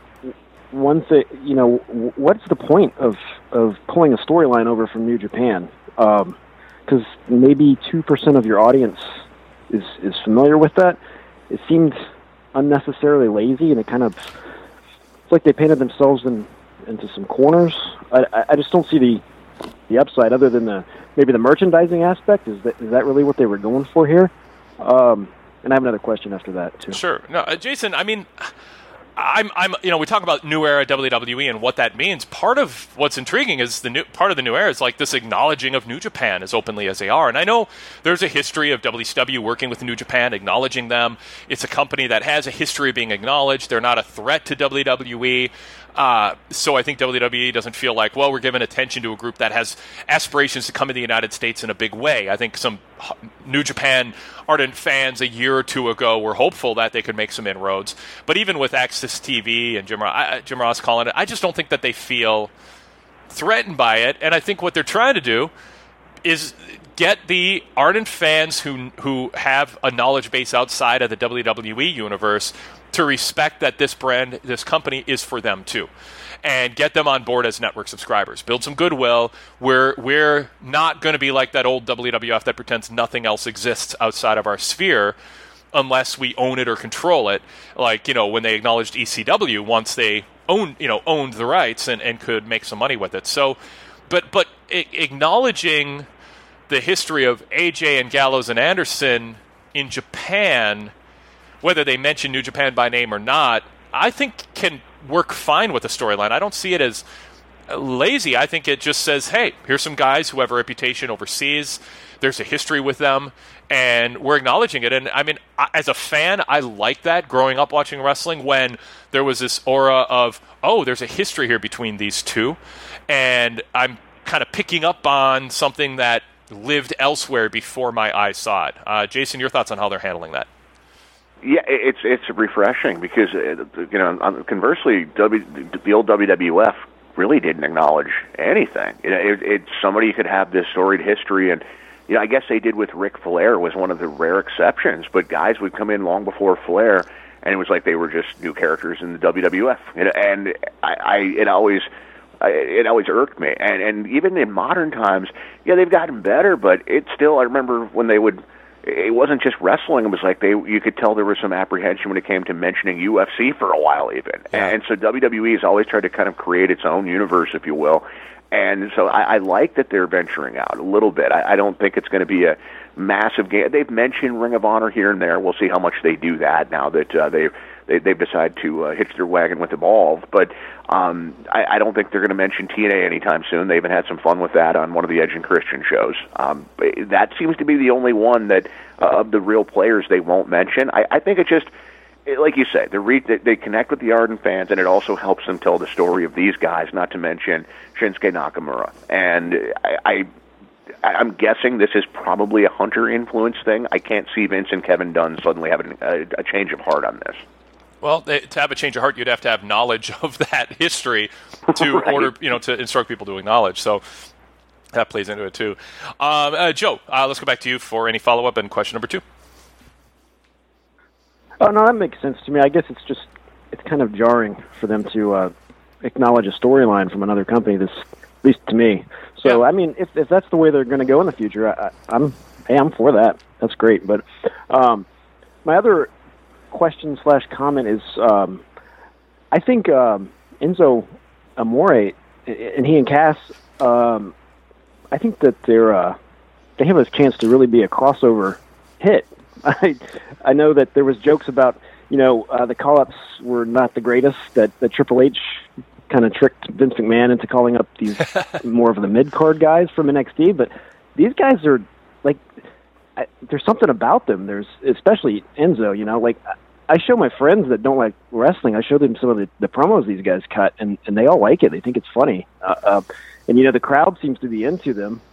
one thing, you know, what's the point of of pulling a storyline over from New Japan? Um, because maybe two percent of your audience is, is familiar with that. It seemed unnecessarily lazy, and it kind of, it's like they painted themselves in, into some corners. I, I just don't see the the upside other than the maybe the merchandising aspect. Is that is that really what they were going for here? Um, and I have another question after that, too. Sure. No, uh, Jason, I mean... I'm, I'm, you know, we talk about new era W W E and what that means. Part of what's intriguing is the new part of the new era is like this acknowledging of New Japan as openly as they are. And I know there's a history of W C W working with New Japan, acknowledging them. It's a company that has a history of being acknowledged. They're not a threat to W W E. Uh, so I think W W E doesn't feel like, well, we're giving attention to a group that has aspirations to come to the United States in a big way. I think some New Japan ardent fans a year or two ago were hopeful that they could make some inroads. But even with Access T V and Jim, I, Jim Ross calling it, I just don't think that they feel threatened by it. And I think what they're trying to do is get the ardent fans who who have a knowledge base outside of the W W E universe to respect that this brand, this company is for them too, and get them on board as network subscribers. Build some goodwill. We're, we're not going to be like that old W W F that pretends nothing else exists outside of our sphere unless we own it or control it. Like, you know, when they acknowledged E C W once they owned, you know, owned the rights and, and could make some money with it. So, but, but acknowledging the history of A J and Gallows and Anderson in Japan, whether they mention New Japan by name or not, I think can work fine with the storyline. I don't see it as lazy. I think it just says, hey, here's some guys who have a reputation overseas. There's a history with them, and we're acknowledging it. And, I mean, as a fan, I like that growing up watching wrestling when there was this aura of, oh, there's a history here between these two. And I'm kind of picking up on something that lived elsewhere before my eyes saw it. Uh, Jason, your thoughts on how they're handling that? Yeah, it's it's refreshing because, you know, conversely, w, the old W W F really didn't acknowledge anything. It, it, it somebody could have this storied history, and you know, I guess they did with Ric Flair was one of the rare exceptions. But guys would come in long before Flair, and it was like they were just new characters in the W W F. You know, and I, I it always. It always irked me, and and even in modern times, yeah, they've gotten better, but it still. I remember when they would. It wasn't just wrestling. It was like they. You could tell there was some apprehension when it came to mentioning U F C for a while, even. Yeah. And so W W E has always tried to kind of create its own universe, if you will. And so I, I like that they're venturing out a little bit. I, I don't think it's going to be a massive game. They've mentioned Ring of Honor here and there. We'll see how much they do that now that uh, they. They, they've decided to uh, hitch their wagon with Evolve, but um, I, I don't think they're going to mention T N A anytime soon. They even had some fun with that on one of the Edge and Christian shows. Um, that seems to be the only one that uh, of the real players they won't mention. I, I think it just, it, like you say, re- they, they connect with the ardent fans, and it also helps them tell the story of these guys, not to mention Shinsuke Nakamura. And I... I I'm guessing this is probably a Hunter influence thing. I can't see Vince and Kevin Dunn suddenly having a, a change of heart on this. Well, they, to have a change of heart, you'd have to have knowledge of that history to right. order, you know, to instruct people to acknowledge. So that plays into it too. Um, uh, Joe, uh, let's go back to you for any follow-up and question number two. Oh no, that makes sense to me. I guess it's just it's kind of jarring for them to uh, acknowledge a storyline from another company. This, at least to me. So yeah. I mean, if if that's the way they're going to go in the future, I, I'm hey, I'm for that. That's great. But um, my other question slash comment is, um, I think um, Enzo Amore and he and Cass, um, I think that they're uh, they have a chance to really be a crossover hit. I I know that there was jokes about, you know, uh, the call-ups were not the greatest, that, that Triple H kind of tricked Vince McMahon into calling up these more of the mid-card guys from N X T, but these guys are, like, I, there's something about them. There's, especially Enzo, you know, like, I show my friends that don't like wrestling, I show them some of the, the promos these guys cut, and, and they all like it. They think it's funny. Uh, uh, and, you know, the crowd seems to be into them.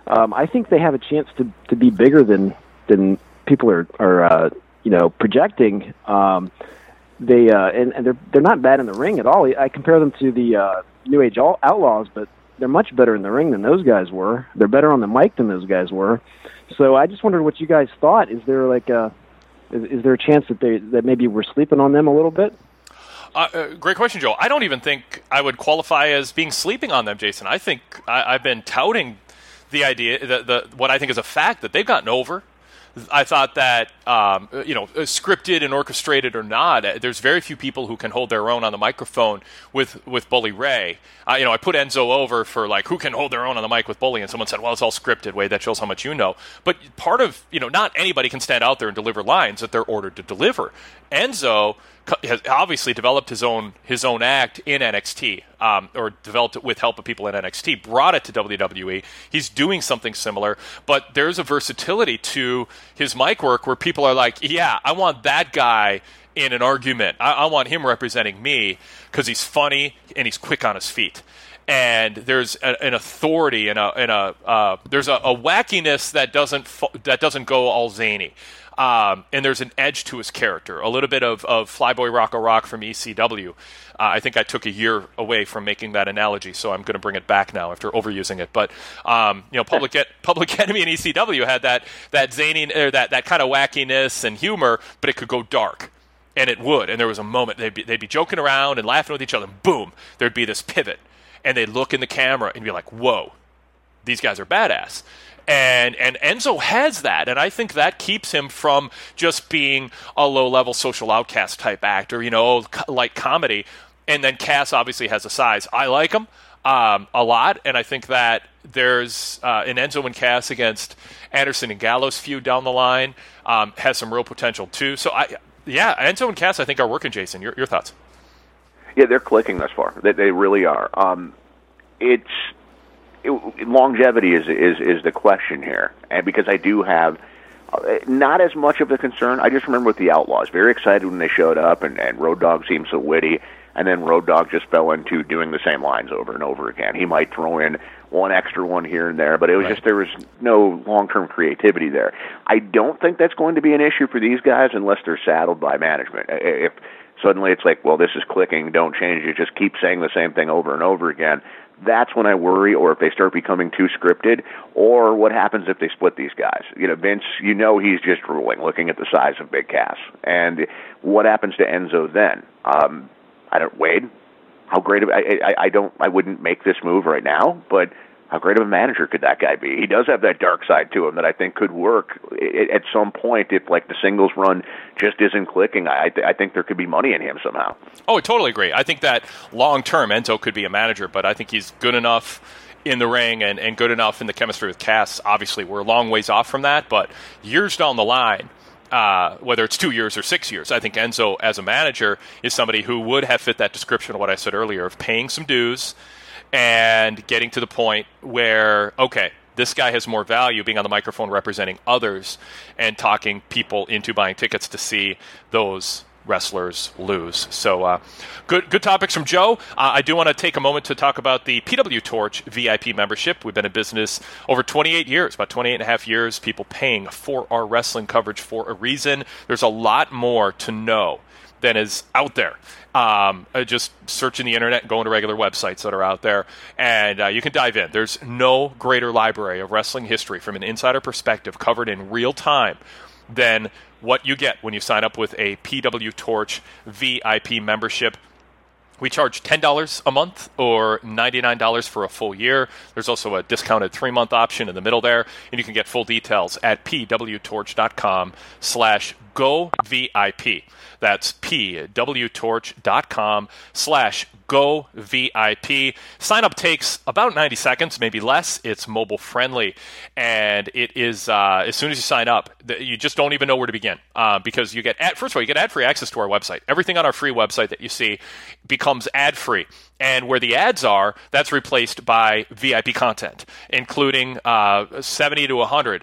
um, I think they have a chance to, to be bigger than than people are are uh, you know projecting. Um, they uh, and, and they're they're not bad in the ring at all. I compare them to the uh, New Age Outlaws, but they're much better in the ring than those guys were. They're better on the mic than those guys were. So I just wondered what you guys thought. Is there like a is, is there a chance that they that maybe we're sleeping on them a little bit? Uh, uh, great question, Joe. I don't even think I would qualify as being sleeping on them, Jason. I think I, I've been touting the idea, the, the what I think is a fact, that they've gotten over. I thought that, um, you know, scripted and orchestrated or not, there's very few people who can hold their own on the microphone with, with Bully Ray. Uh, you know, I put Enzo over for, like, who can hold their own on the mic with Bully, and someone said, well, it's all scripted. Wade, that shows how much you know. But part of, you know, not anybody can stand out there and deliver lines that they're ordered to deliver. Enzo has obviously developed his own his own act in N X T, um, or developed it with help of people in N X T, brought it to W W E. He's doing something similar, but there's a versatility to his mic work where people are like, yeah, I want that guy in an argument. I, I want him representing me because he's funny and he's quick on his feet. And there's a, an authority and a, and a uh, there's a, a wackiness that doesn't fo- that doesn't go all zany. Um, and there's an edge to his character, a little bit of, of Flyboy Rocco Rock from E C W. Uh, I think I took a year away from making that analogy, so I'm going to bring it back now after overusing it. But um, you know, Public e- Public Enemy and E C W had that that zany, or that that kind of wackiness and humor, but it could go dark, and it would. And there was a moment they'd be, they'd be joking around and laughing with each other, and boom, there'd be this pivot, and they'd look in the camera and be like, "Whoa, these guys are badass." And and Enzo has that, and I think that keeps him from just being a low-level social outcast type actor, you know, like comedy. And then Cass obviously has a size. I like him um, a lot, and I think that there's uh, an Enzo and Cass against Anderson and Gallows feud down the line um, has some real potential too. So I, yeah, Enzo and Cass I think are working. Jason, your your thoughts? Yeah, they're clicking thus far. They, they really are. Um, it's. It, longevity is, is is the question here, and because I do have uh, not as much of a concern. I just remember with the Outlaws, very excited when they showed up, and, and Road Dogg seemed so witty, and then Road Dogg just fell into doing the same lines over and over again. He might throw in one extra one here and there, but it was right. just there was no long-term creativity there. I don't think that's going to be an issue for these guys unless they're saddled by management. If suddenly it's like, well, this is clicking, don't change it, just keep saying the same thing over and over again, that's when I worry, or if they start becoming too scripted, or what happens if they split these guys. You know, Vince, you know he's just ruling, looking at the size of Big Cass. And what happens to Enzo then? Um, I don't, Wade, how great of, I, I, I don't, I wouldn't make this move right now, but how great of a manager could that guy be? He does have that dark side to him that I think could work at some point if, like, the singles run just isn't clicking. I, th- I think there could be money in him somehow. Oh, I totally agree. I think that long-term Enzo could be a manager, but I think he's good enough in the ring and, and good enough in the chemistry with Cass. Obviously, we're a long ways off from that, but years down the line, uh, whether it's two years or six years, I think Enzo, as a manager, is somebody who would have fit that description of what I said earlier, of paying some dues and getting to the point where, okay, this guy has more value being on the microphone representing others and talking people into buying tickets to see those wrestlers lose. So uh, good good topics from Joe. Uh, I do want to take a moment to talk about the P W Torch V I P membership. We've been in business over twenty-eight years, about twenty-eight and a half years, people paying for our wrestling coverage for a reason. There's a lot more to know than is out there. Um, uh, just searching the internet and going to regular websites that are out there, and uh, you can dive in. There's no greater library of wrestling history from an insider perspective covered in real time than what you get when you sign up with a P W Torch V I P membership. We charge ten dollars a month or ninety-nine dollars for a full year. There's also a discounted three-month option in the middle there, and you can get full details at pwtorch.com slash go VIP. That's pwtorch.com slash go VIP. Sign up takes about ninety seconds, maybe less. It's mobile friendly, and it is uh, as soon as you sign up, you just don't even know where to begin uh, because you get ad, first of all you get ad-free access to our website. Everything on our free website that you see becomes ad-free, and where the ads are, that's replaced by V I P content, including uh, seventy to one hundred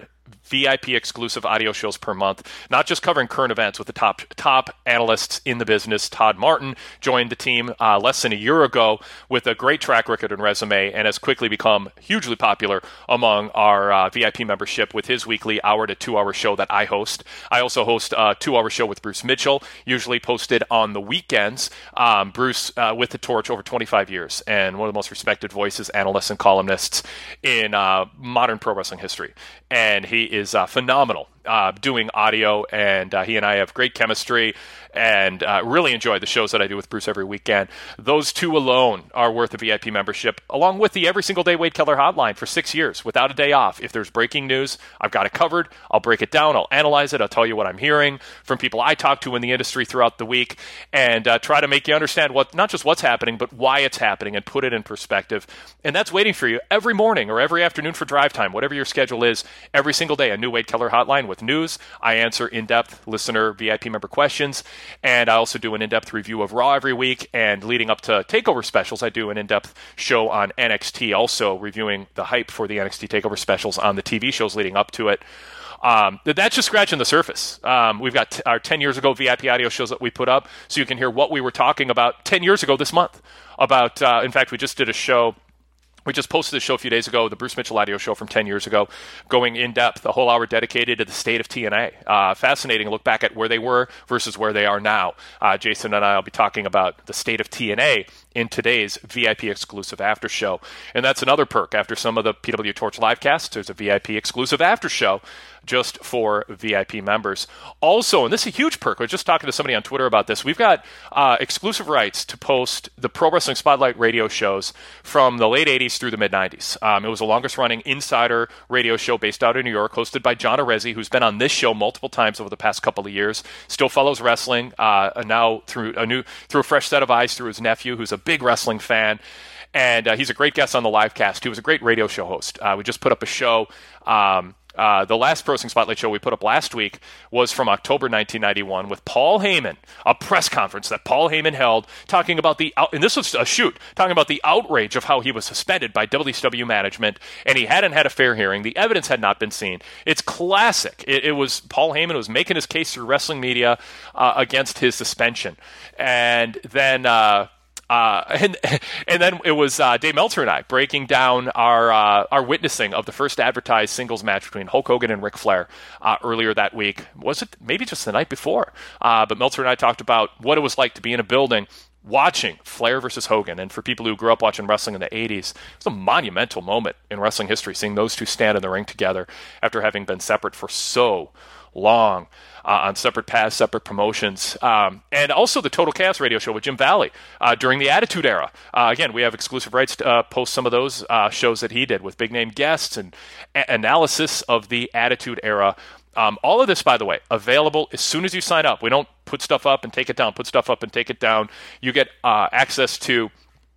V I P exclusive audio shows per month, not just covering current events with the top top analysts in the business. Todd Martin joined the team uh, less than a year ago with a great track record and resume, and has quickly become hugely popular among our uh, V I P membership with his weekly hour to two-hour show that I host. I also host a two-hour show with Bruce Mitchell, usually posted on the weekends. Um, Bruce, uh, with the Torch over twenty-five years, and one of the most respected voices, analysts, and columnists in uh, modern pro wrestling history. And he is uh, phenomenal uh, doing audio, and uh, he and I have great chemistry, and uh, really enjoy the shows that I do with Bruce every weekend. Those two alone are worth a V I P membership, along with the Every Single Day Wade Keller hotline for six years, without a day off. If there's breaking news, I've got it covered. I'll break it down. I'll analyze it. I'll tell you what I'm hearing from people I talk to in the industry throughout the week, and uh, try to make you understand what not just what's happening, but why it's happening, and put it in perspective. And that's waiting for you every morning or every afternoon for drive time, whatever your schedule is. Every single day, a new Wade Keller hotline with news. I answer in-depth listener V I P member questions, and I also do an in-depth review of Raw every week. And leading up to TakeOver specials, I do an in-depth show on N X T, also reviewing the hype for the N X T TakeOver specials on the T V shows leading up to it. Um, that's just scratching the surface. Um, we've got t- our ten years ago V I P audio shows that we put up, so you can hear what we were talking about ten years ago this month. About, uh, in fact, we just did a show. We just posted a show a few days ago, the Bruce Mitchell audio show from ten years ago, going in depth, a whole hour dedicated to the state of T N A. Uh, fascinating look back at where they were versus where they are now. Uh, Jason and I will be talking about the state of T N A in today's V I P exclusive after show. And that's another perk. After some of the P W Torch live casts, there's a V I P exclusive after show just for V I P members. Also, and this is a huge perk, I was just talking to somebody on Twitter about this, we've got uh, exclusive rights to post the Pro Wrestling Spotlight radio shows from the late eighties through the mid nineties. Um, it was the longest running insider radio show based out of New York, hosted by John Arezzi, who's been on this show multiple times over the past couple of years, still follows wrestling, uh, now through a new through a fresh set of eyes through his nephew, who's a big wrestling fan. And uh, he's a great guest on the live cast. He was a great radio show host. Uh, we just put up a show. Um, uh, the last Pro Wrestling Spotlight show we put up last week was from October nineteen ninety-one with Paul Heyman, a press conference that Paul Heyman held, talking about the out- and this was a shoot, talking about the outrage of how he was suspended by W C W management, and he hadn't had a fair hearing. The evidence had not been seen. It's classic. It, it was Paul Heyman was making his case through wrestling media uh, against his suspension, and then. Uh, Uh, and and then it was uh, Dave Meltzer and I breaking down our uh, our witnessing of the first advertised singles match between Hulk Hogan and Ric Flair uh, earlier that week. Was it maybe just the night before? Uh, but Meltzer and I talked about what it was like to be in a building watching Flair versus Hogan. And for people who grew up watching wrestling in the eighties, it was a monumental moment in wrestling history, seeing those two stand in the ring together after having been separate for so long. Uh, on separate paths, separate promotions. Um, and also the Total Chaos radio show with Jim Valley uh, during the Attitude Era. Uh, again, we have exclusive rights to uh, post some of those uh, shows that he did with big-name guests and a- analysis of the Attitude Era. Um, all of this, by the way, available as soon as you sign up. We don't put stuff up and take it down, put stuff up and take it down. You get uh, access to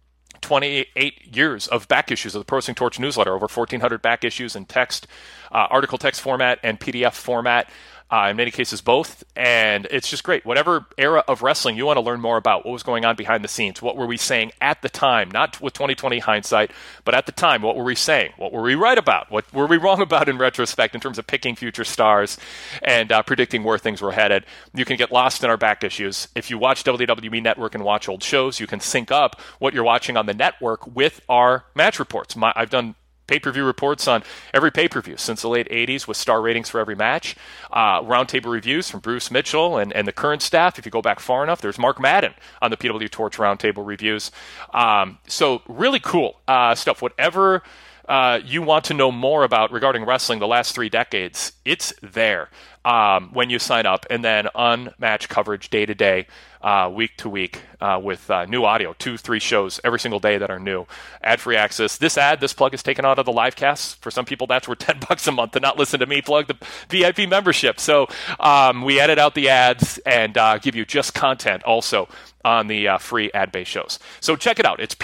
twenty-eight years of back issues of the Pro Wrestling Torch newsletter, over fourteen hundred back issues in text, uh, article text format and P D F format. Uh, in many cases, both, and it's just great. Whatever era of wrestling you want to learn more about, what was going on behind the scenes, what were we saying at the time, not with twenty twenty hindsight, but at the time, what were we saying? What were we right about? What were we wrong about in retrospect in terms of picking future stars and uh, predicting where things were headed? You can get lost in our back issues. If you watch W W E Network and watch old shows, you can sync up what you're watching on the network with our match reports. My, I've done pay-per-view reports on every pay-per-view since the late eighties with star ratings for every match. Uh, roundtable reviews from Bruce Mitchell and, and the current staff. If you go back far enough, there's Mark Madden on the P W Torch roundtable reviews. Um, so really cool uh, stuff. Whatever uh, you want to know more about regarding wrestling the last three decades, it's there um, when you sign up. And then unmatched coverage day to day. Uh, week to week uh, with uh, new audio, two, three shows every single day that are new. Ad-free access. This ad, this plug is taken out of the live cast. For some people, that's worth ten bucks a month to not listen to me plug the V I P membership. So um, we edit out the ads and uh, give you just content also on the uh, free ad-based shows. So check it out. It's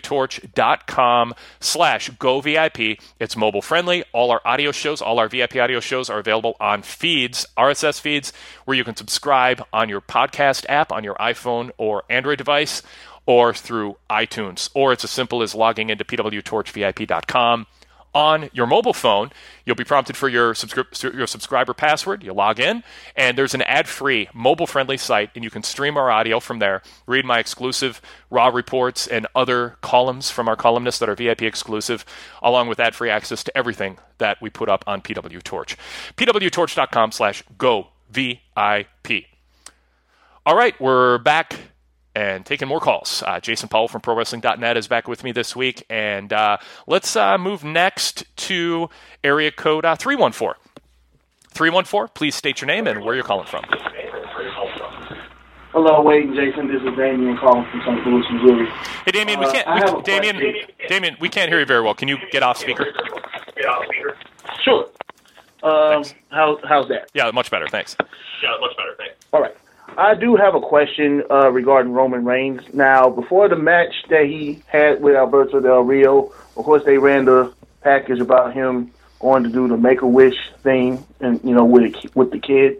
pwtorch.com slash go VIP. It's mobile friendly. All our audio shows, all our V I P audio shows are available on feeds, R S S feeds, where you can subscribe on your podcast app, on your iPhone or Android device, or through iTunes. Or it's as simple as logging into p w torch v i p dot com on your mobile phone. You'll be prompted for your, subscri- your subscriber password. You log in, and there's an ad-free, mobile-friendly site, and you can stream our audio from there, read my exclusive Raw reports and other columns from our columnists that are V I P exclusive, along with ad-free access to everything that we put up on P W Torch. P W torch dot com slash go V I P. All right, we're back and taking more calls. Uh, Jason Powell from Pro Wrestling dot net is back with me this week, and uh, let's uh, move next to area code uh, three one four. three one four, please state your name and where you're calling from. Hello, Wade and Jason. This is Damien calling from Saint Louis, Missouri. Hey, Damien, we can't. Uh, We, Damien, Damien, we can't hear you very well. Can you get off speaker? Sure. Um, how, how's that? Yeah, much better. Thanks. Yeah, much better. Thanks. All right. I do have a question uh, regarding Roman Reigns. Now, before the match that he had with Alberto Del Rio, of course, they ran the package about him going to do the Make-A-Wish thing, and you know, with with the kid.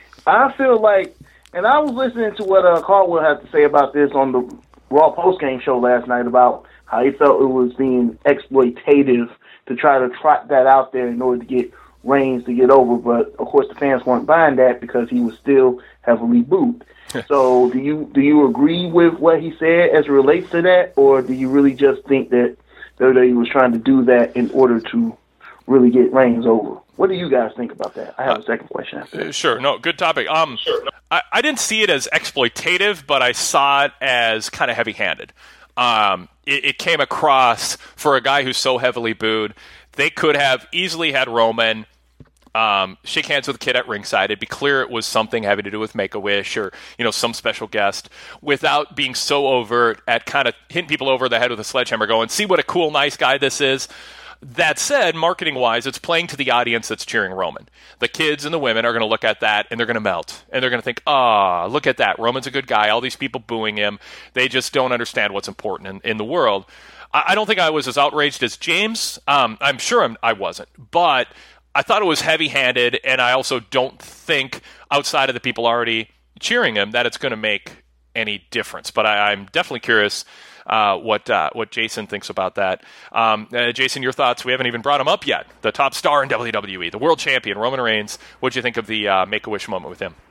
I feel like, and I was listening to what uh, Caldwell had to say about this on the Raw post-game show last night about how he felt it was being exploitative to try to trot that out there in order to get Reigns to get over, but of course the fans weren't buying that because he was still heavily booed. So do you do you agree with what he said as it relates to that, or do you really just think that W W E was trying to do that in order to really get Reigns over? What do you guys think about that? I have a second question after that. Sure. No, good topic. Um, sure. I, I didn't see it as exploitative, but I saw it as kind of heavy-handed. Um, it, it came across, for a guy who's so heavily booed, they could have easily had Roman Um, shake hands with the kid at ringside. It'd be clear it was something having to do with Make-A-Wish or, you know, some special guest, without being so overt at kind of hitting people over the head with a sledgehammer going, see what a cool, nice guy this is. That said, marketing-wise, it's playing to the audience that's cheering Roman. The kids and the women are going to look at that, and they're going to melt. And they're going to think, ah, oh, look at that. Roman's a good guy. All these people booing him. They just don't understand what's important in, in the world. I, I don't think I was as outraged as James. Um, I'm sure I'm, I wasn't. But I thought it was heavy-handed, and I also don't think, outside of the people already cheering him, that it's going to make any difference. But I, I'm definitely curious uh, what uh, what Jason thinks about that. Um, uh, Jason, your thoughts? We haven't even brought him up yet. The top star in W W E, the world champion, Roman Reigns. What do you think of the uh, Make-A-Wish moment with him?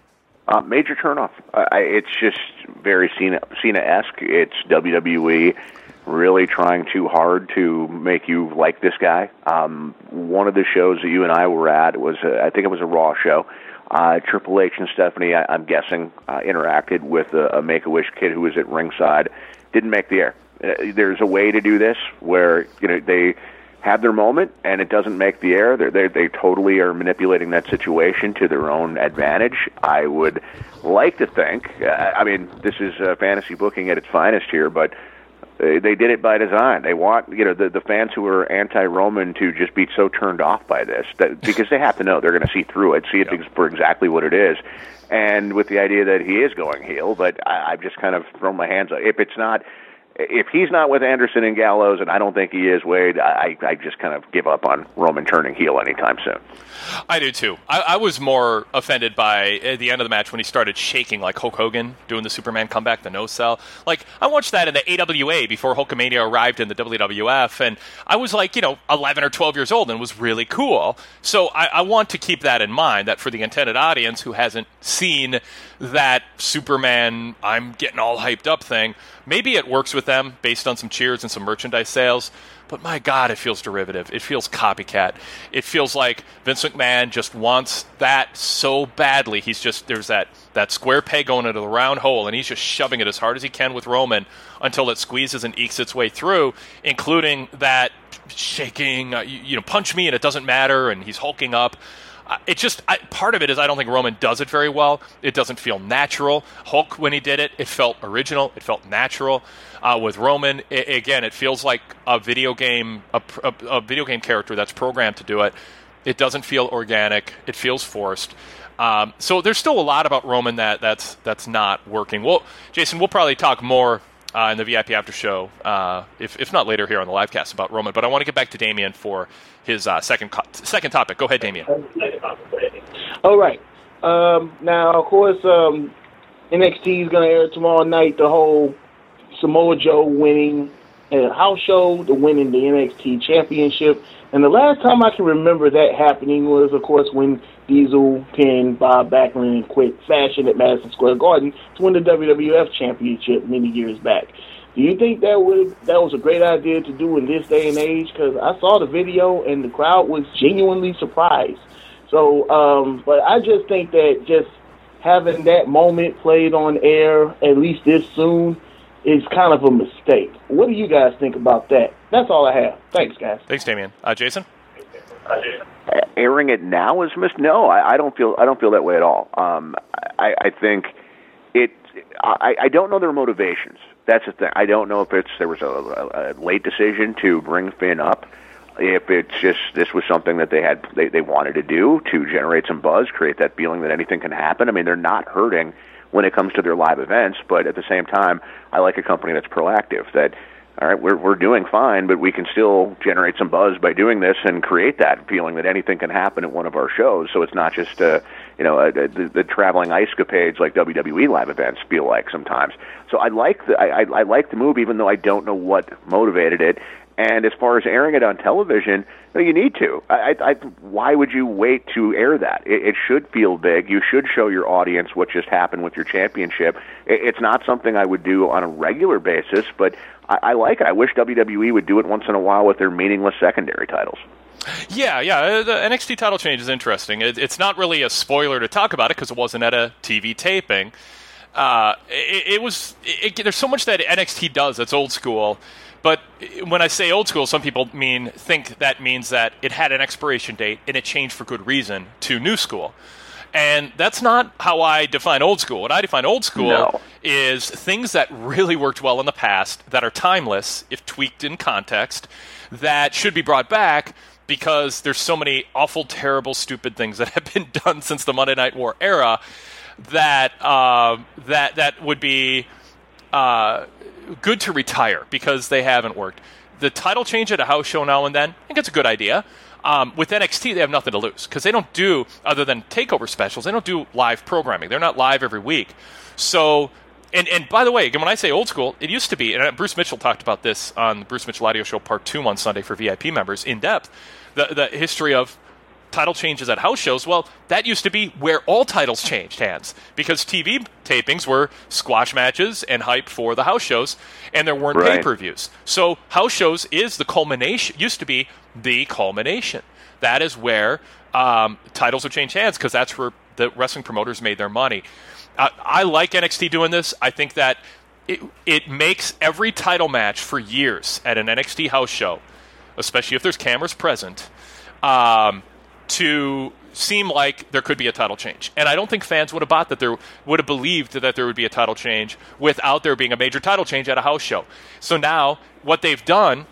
Uh, major turnoff. Uh, it's just very Cena, Cena-esque. It's W W E really trying too hard to make you like this guy. Um, one of the shows that you and I were at was, a, I think it was a Raw show. Uh, Triple H and Stephanie, I, I'm guessing, uh, interacted with a, a Make-A-Wish kid who was at ringside. Didn't make the air. Uh, there's a way to do this where, you know, they have their moment and it doesn't make the air. They're, they're, they totally are manipulating that situation to their own advantage. I would like to think, uh, I mean, this is uh, fantasy booking at its finest here, but they, they did it by design. They want, you know, the, the fans who are anti-Roman to just be so turned off by this, that, because they have to know they're going to see through it, see it yeah. for exactly what it is. And with the idea that he is going heel, but I, I've just kind of thrown my hands up. If it's not, if he's not with Anderson and Gallows, and I don't think he is, Wade, I, I just kind of give up on Roman turning heel anytime soon. I do too. I, I was more offended by at the end of the match when he started shaking like Hulk Hogan doing the Superman comeback, the no sell. Like, I watched that in the A W A before Hulkamania arrived in the W W F, and I was like, you know, eleven or twelve years old, and it was really cool. So I, I want to keep that in mind, that for the intended audience who hasn't seen that Superman, I'm getting all hyped up thing, maybe it works with them based on some cheers and some merchandise sales. But my God, it feels derivative. It feels copycat. It feels like Vince McMahon just wants that so badly. He's just, there's that, that square peg going into the round hole, and he's just shoving it as hard as he can with Roman until it squeezes and ekes its way through, including that shaking, uh, you, you know, punch me and it doesn't matter, and he's hulking up. Uh, it just, I, part of it is I don't think Roman does it very well. It doesn't feel natural. Hulk, when he did it, it felt original. It felt natural. Uh, with Roman, it, again, it feels like a video game, a, a, a video game character that's programmed to do it. It doesn't feel organic. It feels forced. Um, so there's still a lot about Roman that that's that's not working. Well, Jason, we'll probably talk more uh, in the V I P after show, uh, if if not later here on the live cast about Roman. But I want to get back to Damien for his uh, second co- second topic. Go ahead, Damien. All right. Um, now, of course, um, N X T is going to air tomorrow night. The whole Samoa Joe winning at a house show to winning the N X T championship. And the last time I can remember that happening was, of course, when Diesel pinned Bob Backlund in quick fashion at Madison Square Garden to win the W W F championship many years back. Do you think that would that was a great idea to do in this day and age? Because I saw the video and the crowd was genuinely surprised. So, um, but I just think that just having that moment played on air at least this soon is kind of a mistake. What do you guys think about that? That's all I have. Thanks, guys. Thanks, Damian. Uh, Jason? Uh, airing it now is mis- no. I, I don't feel I don't feel that way at all. Um, I, I think it. I, I don't know their motivations. That's the thing. I don't know if it's there was a, a, a late decision to bring Finn up. If it's just this was something that they had they, they wanted to do to generate some buzz, create that feeling that anything can happen. I mean, they're not hurting when it comes to their live events, but at the same time, I like a company that's proactive. That all right, we're we're doing fine, but we can still generate some buzz by doing this and create that feeling that anything can happen at one of our shows. So it's not just uh, you know uh, the, the traveling ice-capades like W W E live events feel like sometimes. So I like the I, I like the move, even though I don't know what motivated it. And as far as airing it on television, no, you need to. I, I, why would you wait to air that? It, it should feel big. You should show your audience what just happened with your championship. It, it's not something I would do on a regular basis, but I, I like it. I wish W W E would do it once in a while with their meaningless secondary titles. Yeah, yeah. The N X T title change is interesting. It, it's not really a spoiler to talk about it because it wasn't at a T V taping. Uh, it, it was. It, there's so much that N X T does that's old school. But when I say old school, some people mean think that means that it had an expiration date and it changed for good reason to new school. And that's not how I define old school. What I define old school no. is things that really worked well in the past, that are timeless, if tweaked in context, that should be brought back because there's so many awful, terrible, stupid things that have been done since the Monday Night War era that uh, that that would be... Uh, good to retire because they haven't worked. The title change at a house show now and then, I think it's a good idea. Um, with N X T, they have nothing to lose because they don't do, other than takeover specials, they don't do live programming. They're not live every week. So, and, and by the way, again, when I say old school, it used to be, and Bruce Mitchell talked about this on the Bruce Mitchell Audio Show Part two on Sunday for V I P members in depth, the, the history of title changes at house shows. Well, that used to be where all titles changed hands because T V tapings were squash matches and hype for the house shows, and there weren't right. pay-per-views. So house shows is the culmination, used to be the culmination. That is where um, titles would change hands because that's where the wrestling promoters made their money. Uh, I like N X T doing this. I think that it, it makes every title match for years at an N X T house show, especially if there's cameras present, um, to seem like there could be a title change. And I don't think fans would have bought that there would have believed that there would be a title change without there being a major title change at a house show. So now what they've done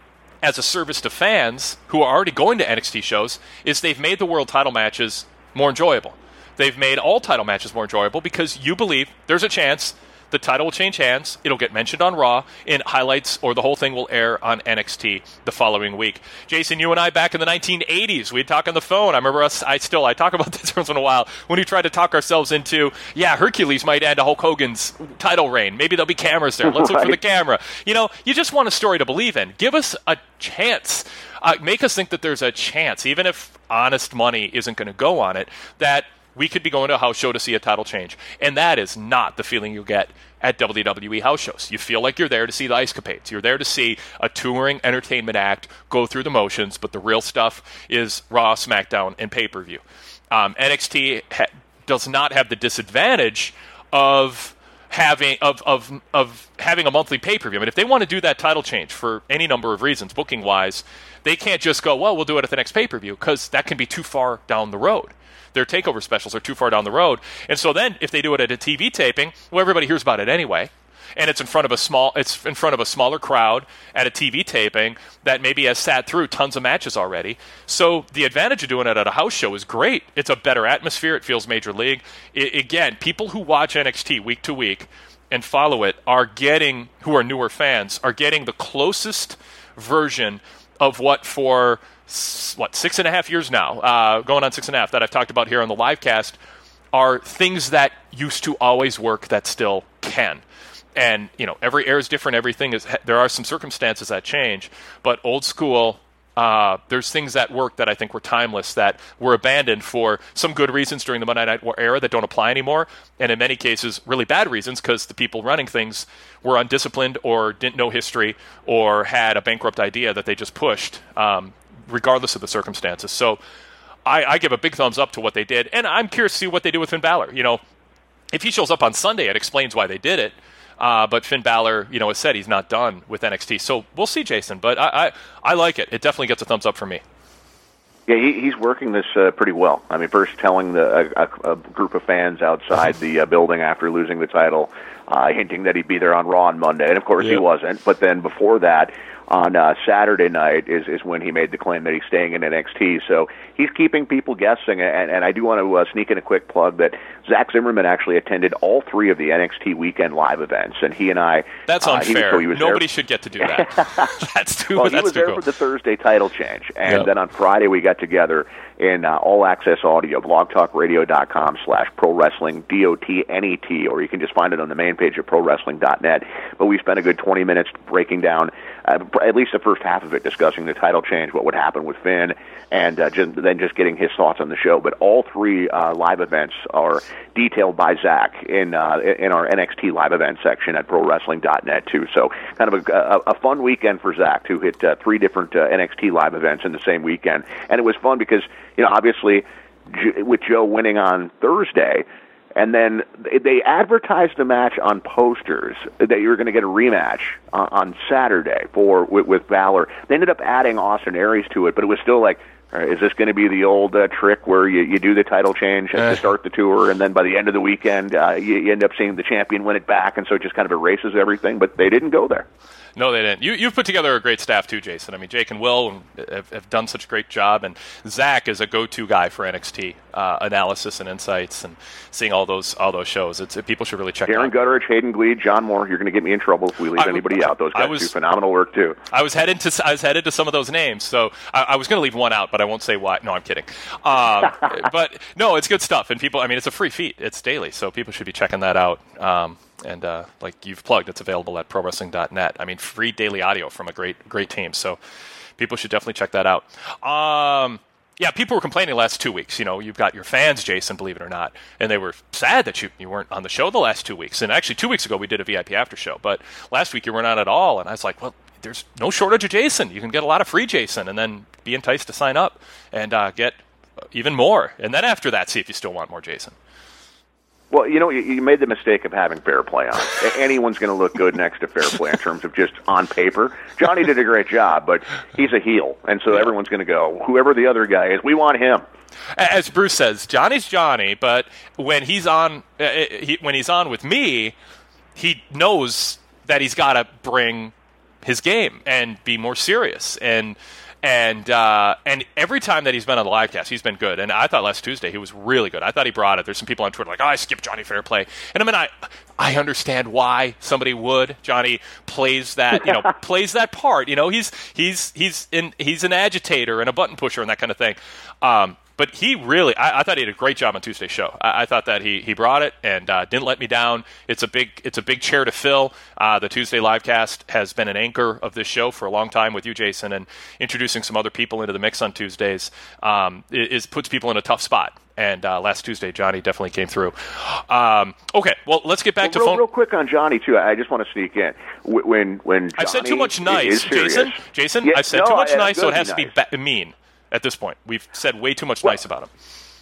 as a service to fans who are already going to N X T shows is they've made the world title matches more enjoyable. They've made all title matches more enjoyable because you believe there's a chance the title will change hands, it'll get mentioned on Raw, in highlights, or the whole thing will air on N X T the following week. Jason, you and I back in the nineteen eighties, we'd talk on the phone. I remember us, I still, I talk about this once in a while, when we tried to talk ourselves into, yeah, Hercules might end Hulk Hogan's title reign. Maybe there'll be cameras there. Let's right. look for the camera. You know, you just want a story to believe in. Give us a chance. Uh, make us think that there's a chance, even if honest money isn't going to go on it, that we could be going to a house show to see a title change. And that is not the feeling you get at W W E house shows. You feel like you're there to see the ice-capades. You're there to see a touring entertainment act go through the motions, but the real stuff is Raw, SmackDown, and pay-per-view. Um, N X T ha- does not have the disadvantage of having of, of of having a monthly pay-per-view. I mean, if they want to do that title change for any number of reasons, booking-wise, they can't just go, well, we'll do it at the next pay-per-view, because that can be too far down the road. Their takeover specials are too far down the road. And so then if they do it at a T V taping, well, everybody hears about it anyway. And it's in front of a small it's in front of a smaller crowd at a T V taping that maybe has sat through tons of matches already. So the advantage of doing it at a house show is great. It's a better atmosphere. It feels major league. It, again, people who watch N X T week to week and follow it are getting, who are newer fans, are getting the closest version of what for what, six and a half years now, uh, going on six and a half, that I've talked about here on the live cast, are things that used to always work that still can. And, you know, every era is different. Everything is, there are some circumstances that change, but old school, uh, there's things that work that I think were timeless, that were abandoned for some good reasons during the Monday Night War era that don't apply anymore. And in many cases, really bad reasons, because the people running things were undisciplined or didn't know history or had a bankrupt idea that they just pushed, um, regardless of the circumstances. So I, I give a big thumbs up to what they did. And I'm curious to see what they do with Finn Balor. You know, if he shows up on Sunday, it explains why they did it. Uh, but Finn Balor, you know, has said he's not done with N X T. So we'll see, Jason. But I, I, I like it. It definitely gets a thumbs up from me. Yeah, he, he's working this uh, pretty well. I mean, first telling the, a, a group of fans outside the uh, building after losing the title, uh, hinting that he'd be there on Raw on Monday. And, of course, yep. he wasn't. But then before that, on uh, Saturday night is, is when he made the claim that he's staying in N X T. So he's keeping people guessing. And, and I do want to uh, sneak in a quick plug that Zach Zimmerman actually attended all three of the N X T weekend live events. And he and I... That's unfair. Uh, he was, so he Nobody there. should get to do that. that's too well, that's he was too there cool. for the Thursday title change. And yep. then on Friday we got together in uh, All Access Audio, blogtalkradio.com slash pro wrestling, D O T N E T, or you can just find it on the main page of pro wrestling dot net. But we spent a good twenty minutes breaking down uh, at least the first half of it, discussing the title change, what would happen with Finn, and uh, just, then just getting his thoughts on the show. But all three uh, live events are detailed by Zach in uh, in our N X T live event section at pro wrestling dot net too. So kind of a, a, a fun weekend for Zach to hit uh, three different uh, N X T live events in the same weekend. And it was fun because, you know, obviously with Joe winning on Thursday, and then they advertised the match on posters that you were going to get a rematch uh, on Saturday for with, with Balor. They ended up adding Austin Aries to it, but it was still like, all right, is this going to be the old uh, trick where you, you do the title change uh. to start the tour, and then by the end of the weekend, uh, you, you end up seeing the champion win it back, and so it just kind of erases everything, but they didn't go there. No, they didn't. You, you've put together a great staff, too, Jason. I mean, Jake and Will have, have done such a great job, and Zach is a go-to guy for N X T uh, analysis and insights and seeing all those all those shows. It's People should really check Darren it out. Darren Gutteridge, Hayden Gleed, John Moore, you're going to get me in trouble if we leave I, anybody out. Those guys was, do phenomenal work, too. I was headed to I was headed to some of those names, so I, I was going to leave one out, but I won't say why. No, I'm kidding. Um, but, no, it's good stuff, and people, I mean, it's a free feed. It's daily, so people should be checking that out. Um, And uh, like you've plugged, it's available at pro wrestling dot net. I mean, free daily audio from a great, great team. So people should definitely check that out. Um, yeah, people were complaining the last two weeks. You know, you've got your fans, Jason, believe it or not, and they were sad that you, you weren't on the show the last two weeks. And actually, two weeks ago we did a V I P after show, but last week you weren't on at all. And I was like, well, there's no shortage of Jason. You can get a lot of free Jason, and then be enticed to sign up and uh, get even more. And then after that, see if you still want more Jason. Well, you know, you made the mistake of having Fair Play on. Anyone's going to look good next to Fair Play in terms of just on paper. Johnny did a great job, but he's a heel, and so everyone's going to go, whoever the other guy is, we want him. As Bruce says, Johnny's Johnny, but when he's on, uh, he, when he's on with me, he knows that he's got to bring his game and be more serious. And And uh, and every time that he's been on the live cast, he's been good. And I thought last Tuesday he was really good. I thought he brought it. There's some people on Twitter like, oh, I skipped Johnny Fairplay. And I mean, I I understand why somebody would. Johnny plays that, you know, plays that part. You know, he's he's he's in he's an agitator and a button pusher and that kind of thing. Um, But he really, I, I thought he did a great job on Tuesday's show. I, I thought that he, he brought it and uh, didn't let me down. It's a big it's a big chair to fill. Uh, the Tuesday livecast has been an anchor of this show for a long time with you, Jason, and introducing some other people into the mix on Tuesdays um, is puts people in a tough spot. And uh, last Tuesday, Johnny definitely came through. Um, okay, well, let's get back well, to real, phone. Real quick on Johnny too. I just want to sneak in when when Johnny I've said too much nice, Jason. Jason, yeah, I've said no, too much I, nice, so it has nice. to be ba- mean. At this point, we've said way too much well, nice about him.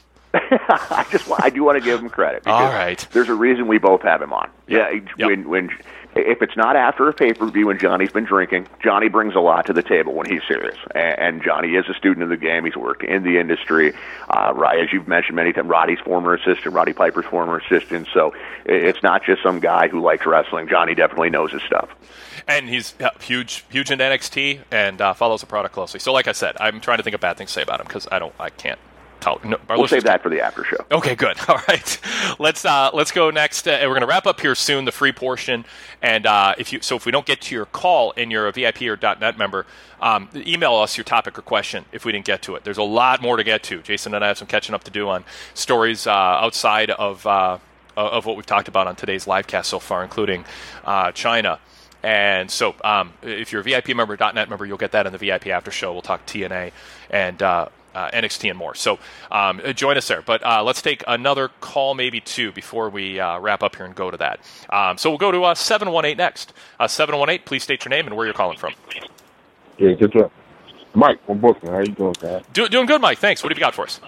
I just want, I do want to give him credit. All right. There's a reason we both have him on. Yep. Yeah. Yep. When when if it's not after a pay per view when Johnny's been drinking, Johnny brings a lot to the table when he's serious. And, and Johnny is a student of the game. He's worked in the industry. Uh, as you've mentioned many times, Roddy's former assistant, Roddy Piper's former assistant. So it's not just some guy who likes wrestling. Johnny definitely knows his stuff. And he's uh, huge, huge into N X T and uh, follows the product closely. So, like I said, I'm trying to think of bad things to say about him because I don't, I can't tell. No, we'll save that for the after show. Okay, good. All right, let's uh, let's go next. Uh, we're going to wrap up here soon, the free portion. And uh, if you, so if we don't get to your call and you're a V I P or .net member, um, email us your topic or question if we didn't get to it. There's a lot more to get to. Jason and I have some catching up to do on stories uh, outside of. Uh, uh, of what we've talked about on today's live cast so far, including uh, China. And so um, if you're a V I P member, .net member, you'll get that in the V I P after show. We'll talk T N A and uh, uh, N X T and more. So um, join us there. But uh, let's take another call, maybe two, before we uh, wrap up here and go to that. Um, so we'll go to uh, seven one eight next. Uh, seven one eight, please state your name and where you're calling from. Yeah, good job. Mike from Brooklyn. How you doing, guys? Do, doing good, Mike. Thanks. What have you got for us?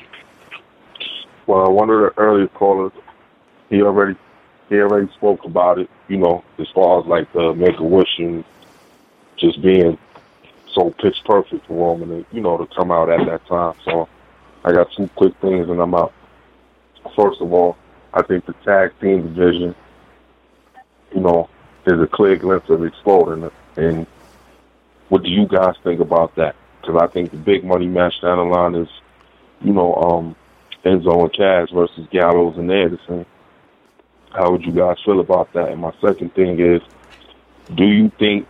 Well, one of the earlier callers, he already he already spoke about it, you know, as far as like the Make-A-Wish and just being so pitch perfect for Roman, and, you know, to come out at that time. So I got two quick things and I'm out. First of all, I think the tag team division, you know, is a clear glimpse of exploding. And what do you guys think about that? Because I think the big money match down the line is, you know, um, Enzo and Cass versus Gallows and Anderson. How would you guys feel about that? And my second thing is, do you think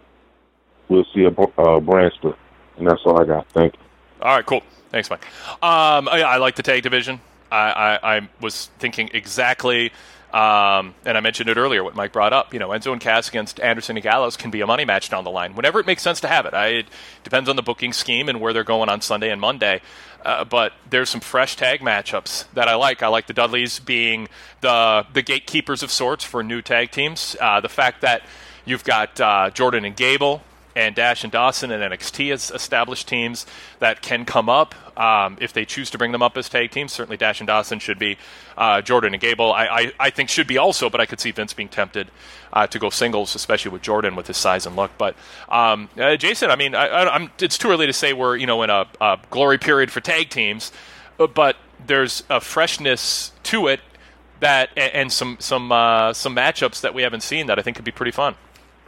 we'll see a uh, brand split? And that's all I got. Thank you. All right, cool. Thanks, Mike. Um, I, I like the tag division. I, I, I was thinking exactly... Um, and I mentioned it earlier, what Mike brought up. You know, Enzo and Cass against Anderson and Gallows can be a money match down the line, whenever it makes sense to have it. I, it depends on the booking scheme and where they're going on Sunday and Monday. Uh, but there's some fresh tag matchups that I like. I like the Dudleys being the the gatekeepers of sorts for new tag teams. Uh, the fact that you've got uh, Jordan and Gable and Dash and Dawson and N X T as established teams that can come up um, if they choose to bring them up as tag teams. Certainly Dash and Dawson should be. Uh, Jordan and Gable, I, I, I think, should be also, but I could see Vince being tempted uh, to go singles, especially with Jordan with his size and look. But um, uh, Jason, I mean, I, I, I'm, it's too early to say we're you know in a, a glory period for tag teams, but there's a freshness to it that and, and some some uh, some matchups that we haven't seen that I think could be pretty fun.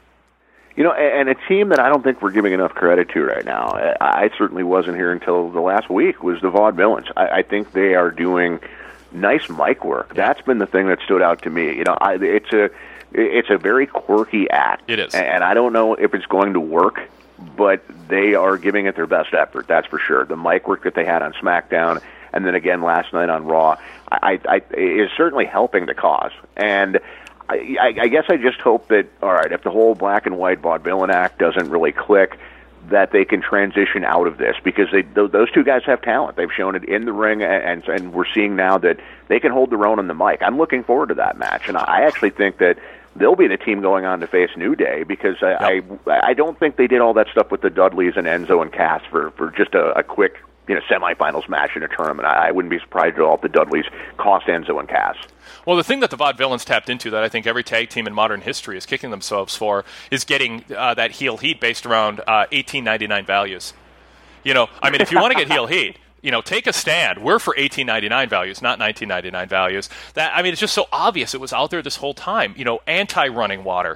You know, and a team that I don't think we're giving enough credit to right now, I certainly wasn't here until the last week, was the Vaudevillains. I, I think they are doing nice mic work. That's been the thing that stood out to me. You know, I, it's a it's a very quirky act. It is. And I don't know if it's going to work, but they are giving it their best effort, that's for sure. The mic work that they had on SmackDown, and then again last night on Raw, I, I, is certainly helping the cause. And I, I guess I just hope that, all right, if the whole black and white vaudevillain act doesn't really click, that they can transition out of this, because they, those two guys have talent. They've shown it in the ring, and, and we're seeing now that they can hold their own on the mic. I'm looking forward to that match, and I actually think that they'll be the team going on to face New Day, because I, yep. I, I don't think they did all that stuff with the Dudleys and Enzo and Cass for, for just a, a quick you know, semifinals match in a tournament. I, I wouldn't be surprised at all if the Dudleys cost Enzo and Cass. Well, the thing that the Vaudevillains tapped into that I think every tag team in modern history is kicking themselves for is getting uh, that heel heat based around uh, eighteen ninety-nine values. You know, I mean, if you want to get heel heat, you know, take a stand. We're for eighteen ninety-nine values, not nineteen ninety-nine values. That I mean, it's just so obvious. It was out there this whole time. You know, anti-running water,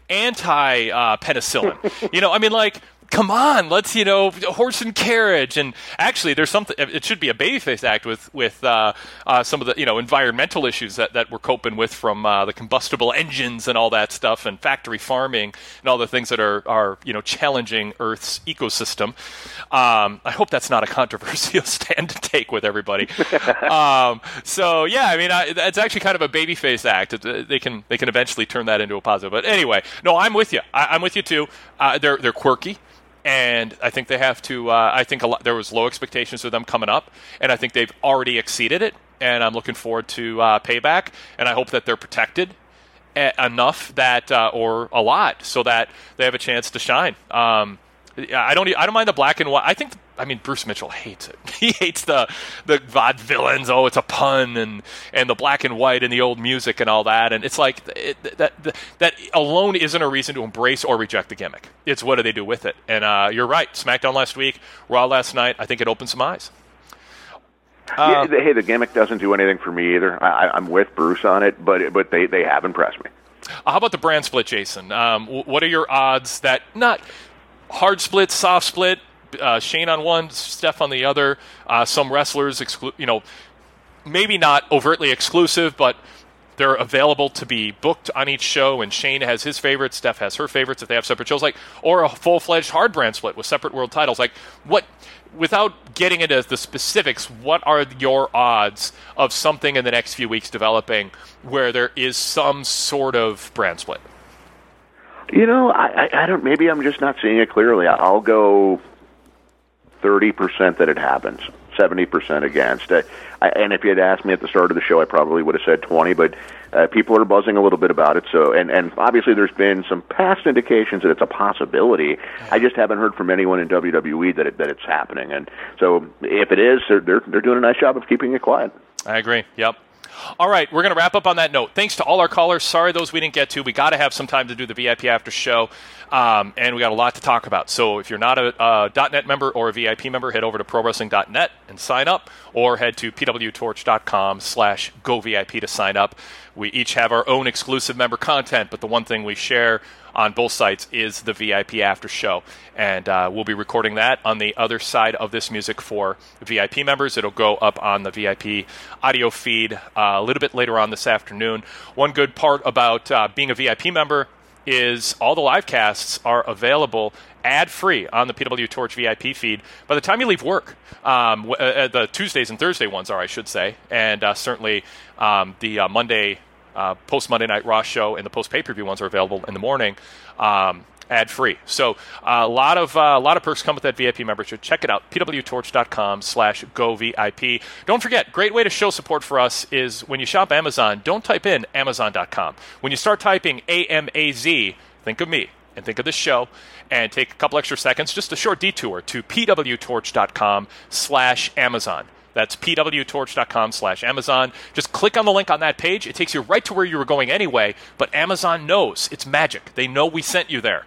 anti-penicillin. you know, I mean, like, come on, let's, you know, horse and carriage. And actually, there's something, it should be a babyface act with, with uh, uh, some of the, you know, environmental issues that, that we're coping with from uh, the combustible engines and all that stuff, and factory farming and all the things that are, are you know, challenging Earth's ecosystem. Um, I hope that's not a controversial stand to take with everybody. um, so, yeah, I mean, I, it's actually kind of a babyface act. It, they can they can eventually turn that into a positive. But anyway, no, I'm with you. I, I'm with you, too. Uh, they're they're quirky. And I think they have to. Uh, I think a lot, there was low expectations for them coming up, and I think they've already exceeded it. And I'm looking forward to uh, payback. And I hope that they're protected a- enough that, uh, or a lot, so that they have a chance to shine. Um, I don't. I don't mind the black and white. I think. I mean, Bruce Mitchell hates it. He hates the the Vaudevillains. Oh, it's a pun, and and the black and white and the old music and all that. And it's like it, that that that alone isn't a reason to embrace or reject the gimmick. It's what do they do with it? And uh, you're right. SmackDown last week, Raw last night. I think it opened some eyes. Uh, yeah, hey, the gimmick doesn't do anything for me either. I, I'm with Bruce on it, but but they, they have impressed me. Uh, how about the brand split, Jason? Um, what are your odds that not hard split, soft split? Uh, Shane on one, Steph on the other. Uh, some wrestlers, exclu- you know, maybe not overtly exclusive, but they're available to be booked on each show, and Shane has his favorites, Steph has her favorites if they have separate shows, like, or a full-fledged hard brand split with separate world titles. Like, what, without getting into the specifics, what are your odds of something in the next few weeks developing where there is some sort of brand split? You know, I, I, I don't. Maybe I'm just not seeing it clearly. I'll go thirty percent that it happens, seventy percent against. Uh, I, and if you had asked me at the start of the show, I probably would have said twenty. But uh, people are buzzing a little bit about it. So, and and obviously, there's been some past indications that it's a possibility. I just haven't heard from anyone in W W E that it, that it's happening. And so, if it is, they're they're, they're doing a nice job of keeping it quiet. I agree. Yep. All right, we're going to wrap up on that note. Thanks to all our callers. Sorry those we didn't get to. We got to have some time to do the V I P after show, um, and we got a lot to talk about. So if you're not a, a .net member or a V I P member, head over to pro wrestling dot net and sign up, or head to p w torch dot com slash go V I P to sign up. We each have our own exclusive member content, but the one thing we share on both sites is the V I P after show, and uh, we'll be recording that on the other side of this music for V I P members. It'll go up on the V I P audio feed uh, a little bit later on this afternoon. One good part about uh, being a V I P member is all the live casts are available ad-free on the P W Torch V I P feed by the time you leave work. Um, uh, the Tuesdays and Thursday ones are, I should say, and uh, certainly um, the uh, Monday Uh, post-Monday Night Raw show and the post-pay-per-view ones are available in the morning, um, ad-free. So uh, a lot of uh, a lot of perks come with that V I P membership. Check it out, p w torch dot com slash go V I P. Don't forget, great way to show support for us is when you shop Amazon, don't type in amazon dot com. When you start typing A M A Z, think of me and think of this show, and take a couple extra seconds, just a short detour to p w torch dot com slash Amazon. That's p w torch dot com slash Amazon. Just click on the link on that page. It takes you right to where you were going anyway, but Amazon knows. It's magic. They know we sent you there.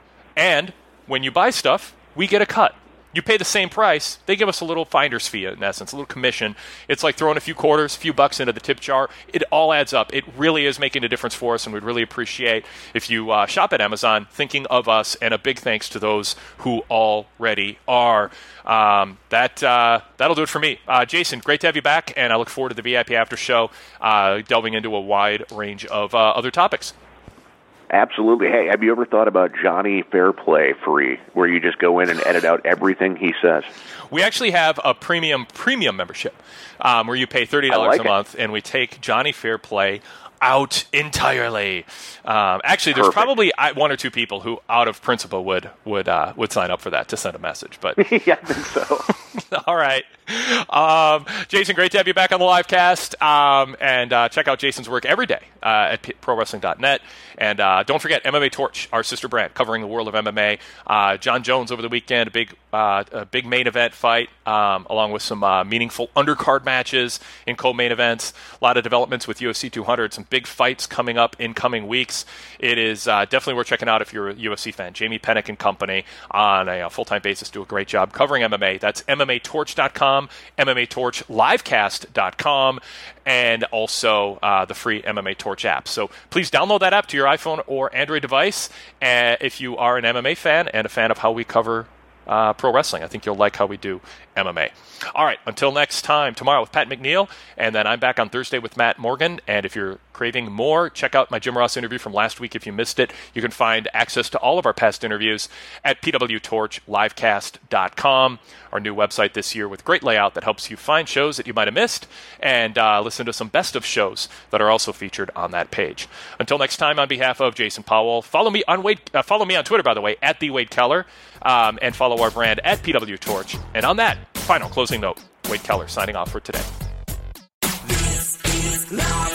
And when you buy stuff, we get a cut. You pay the same price. They give us a little finder's fee, in essence, a little commission. It's like throwing a few quarters, a few bucks into the tip jar. It all adds up. It really is making a difference for us, and we'd really appreciate if you uh, shop at Amazon, thinking of us, and a big thanks to those who already are. Um, that, uh, that'll do it for me. Uh, Jason, great to have you back, and I look forward to the V I P after show, uh, delving into a wide range of uh, other topics. Absolutely. Hey, have you ever thought about Johnny Fairplay free, where you just go in and edit out everything he says? We actually have a premium premium membership um, where you pay thirty dollars like a month, it. and we take Johnny Fairplay out entirely. Um, actually, there's Perfect. probably one or two people who, out of principle, would would uh, would sign up for that to send a message. But yeah, I think so. All right. Um, Jason, great to have you back on the live cast. Um, and uh, check out Jason's work every day uh, at pro wrestling dot net. And uh, don't forget M M A Torch, our sister brand, covering the world of M M A. Uh, John Jones over the weekend, a big uh, a big main event fight, um, along with some uh, meaningful undercard matches in co-main events. A lot of developments with U F C two hundred, some big fights coming up in coming weeks. It is uh, definitely worth checking out if you're a U F C fan. Jamie Pennick and company on a, a full-time basis do a great job covering M M A. That's M M A torch dot com, M M A torch livecast dot com, and also uh, the free M M A Torch app. So please download that app to your iPhone or Android device uh, if you are an M M A fan and a fan of how we cover uh, pro wrestling. I think you'll like how we do M M A. All right, until next time, tomorrow with Pat McNeil, and then I'm back on Thursday with Matt Morgan. And if you're craving more, check out my Jim Ross interview from last week if you missed it. You can find access to all of our past interviews at p w torch livecast dot com, our new website this year with great layout that helps you find shows that you might have missed and uh, listen to some best of shows that are also featured on that page. Until next time, on behalf of Jason Powell, follow me on Wade, uh, follow me on Twitter, by the way, at the Wade Keller, um, and follow our brand at P W Torch. And on that final closing note, Wade Keller signing off for today. This is live.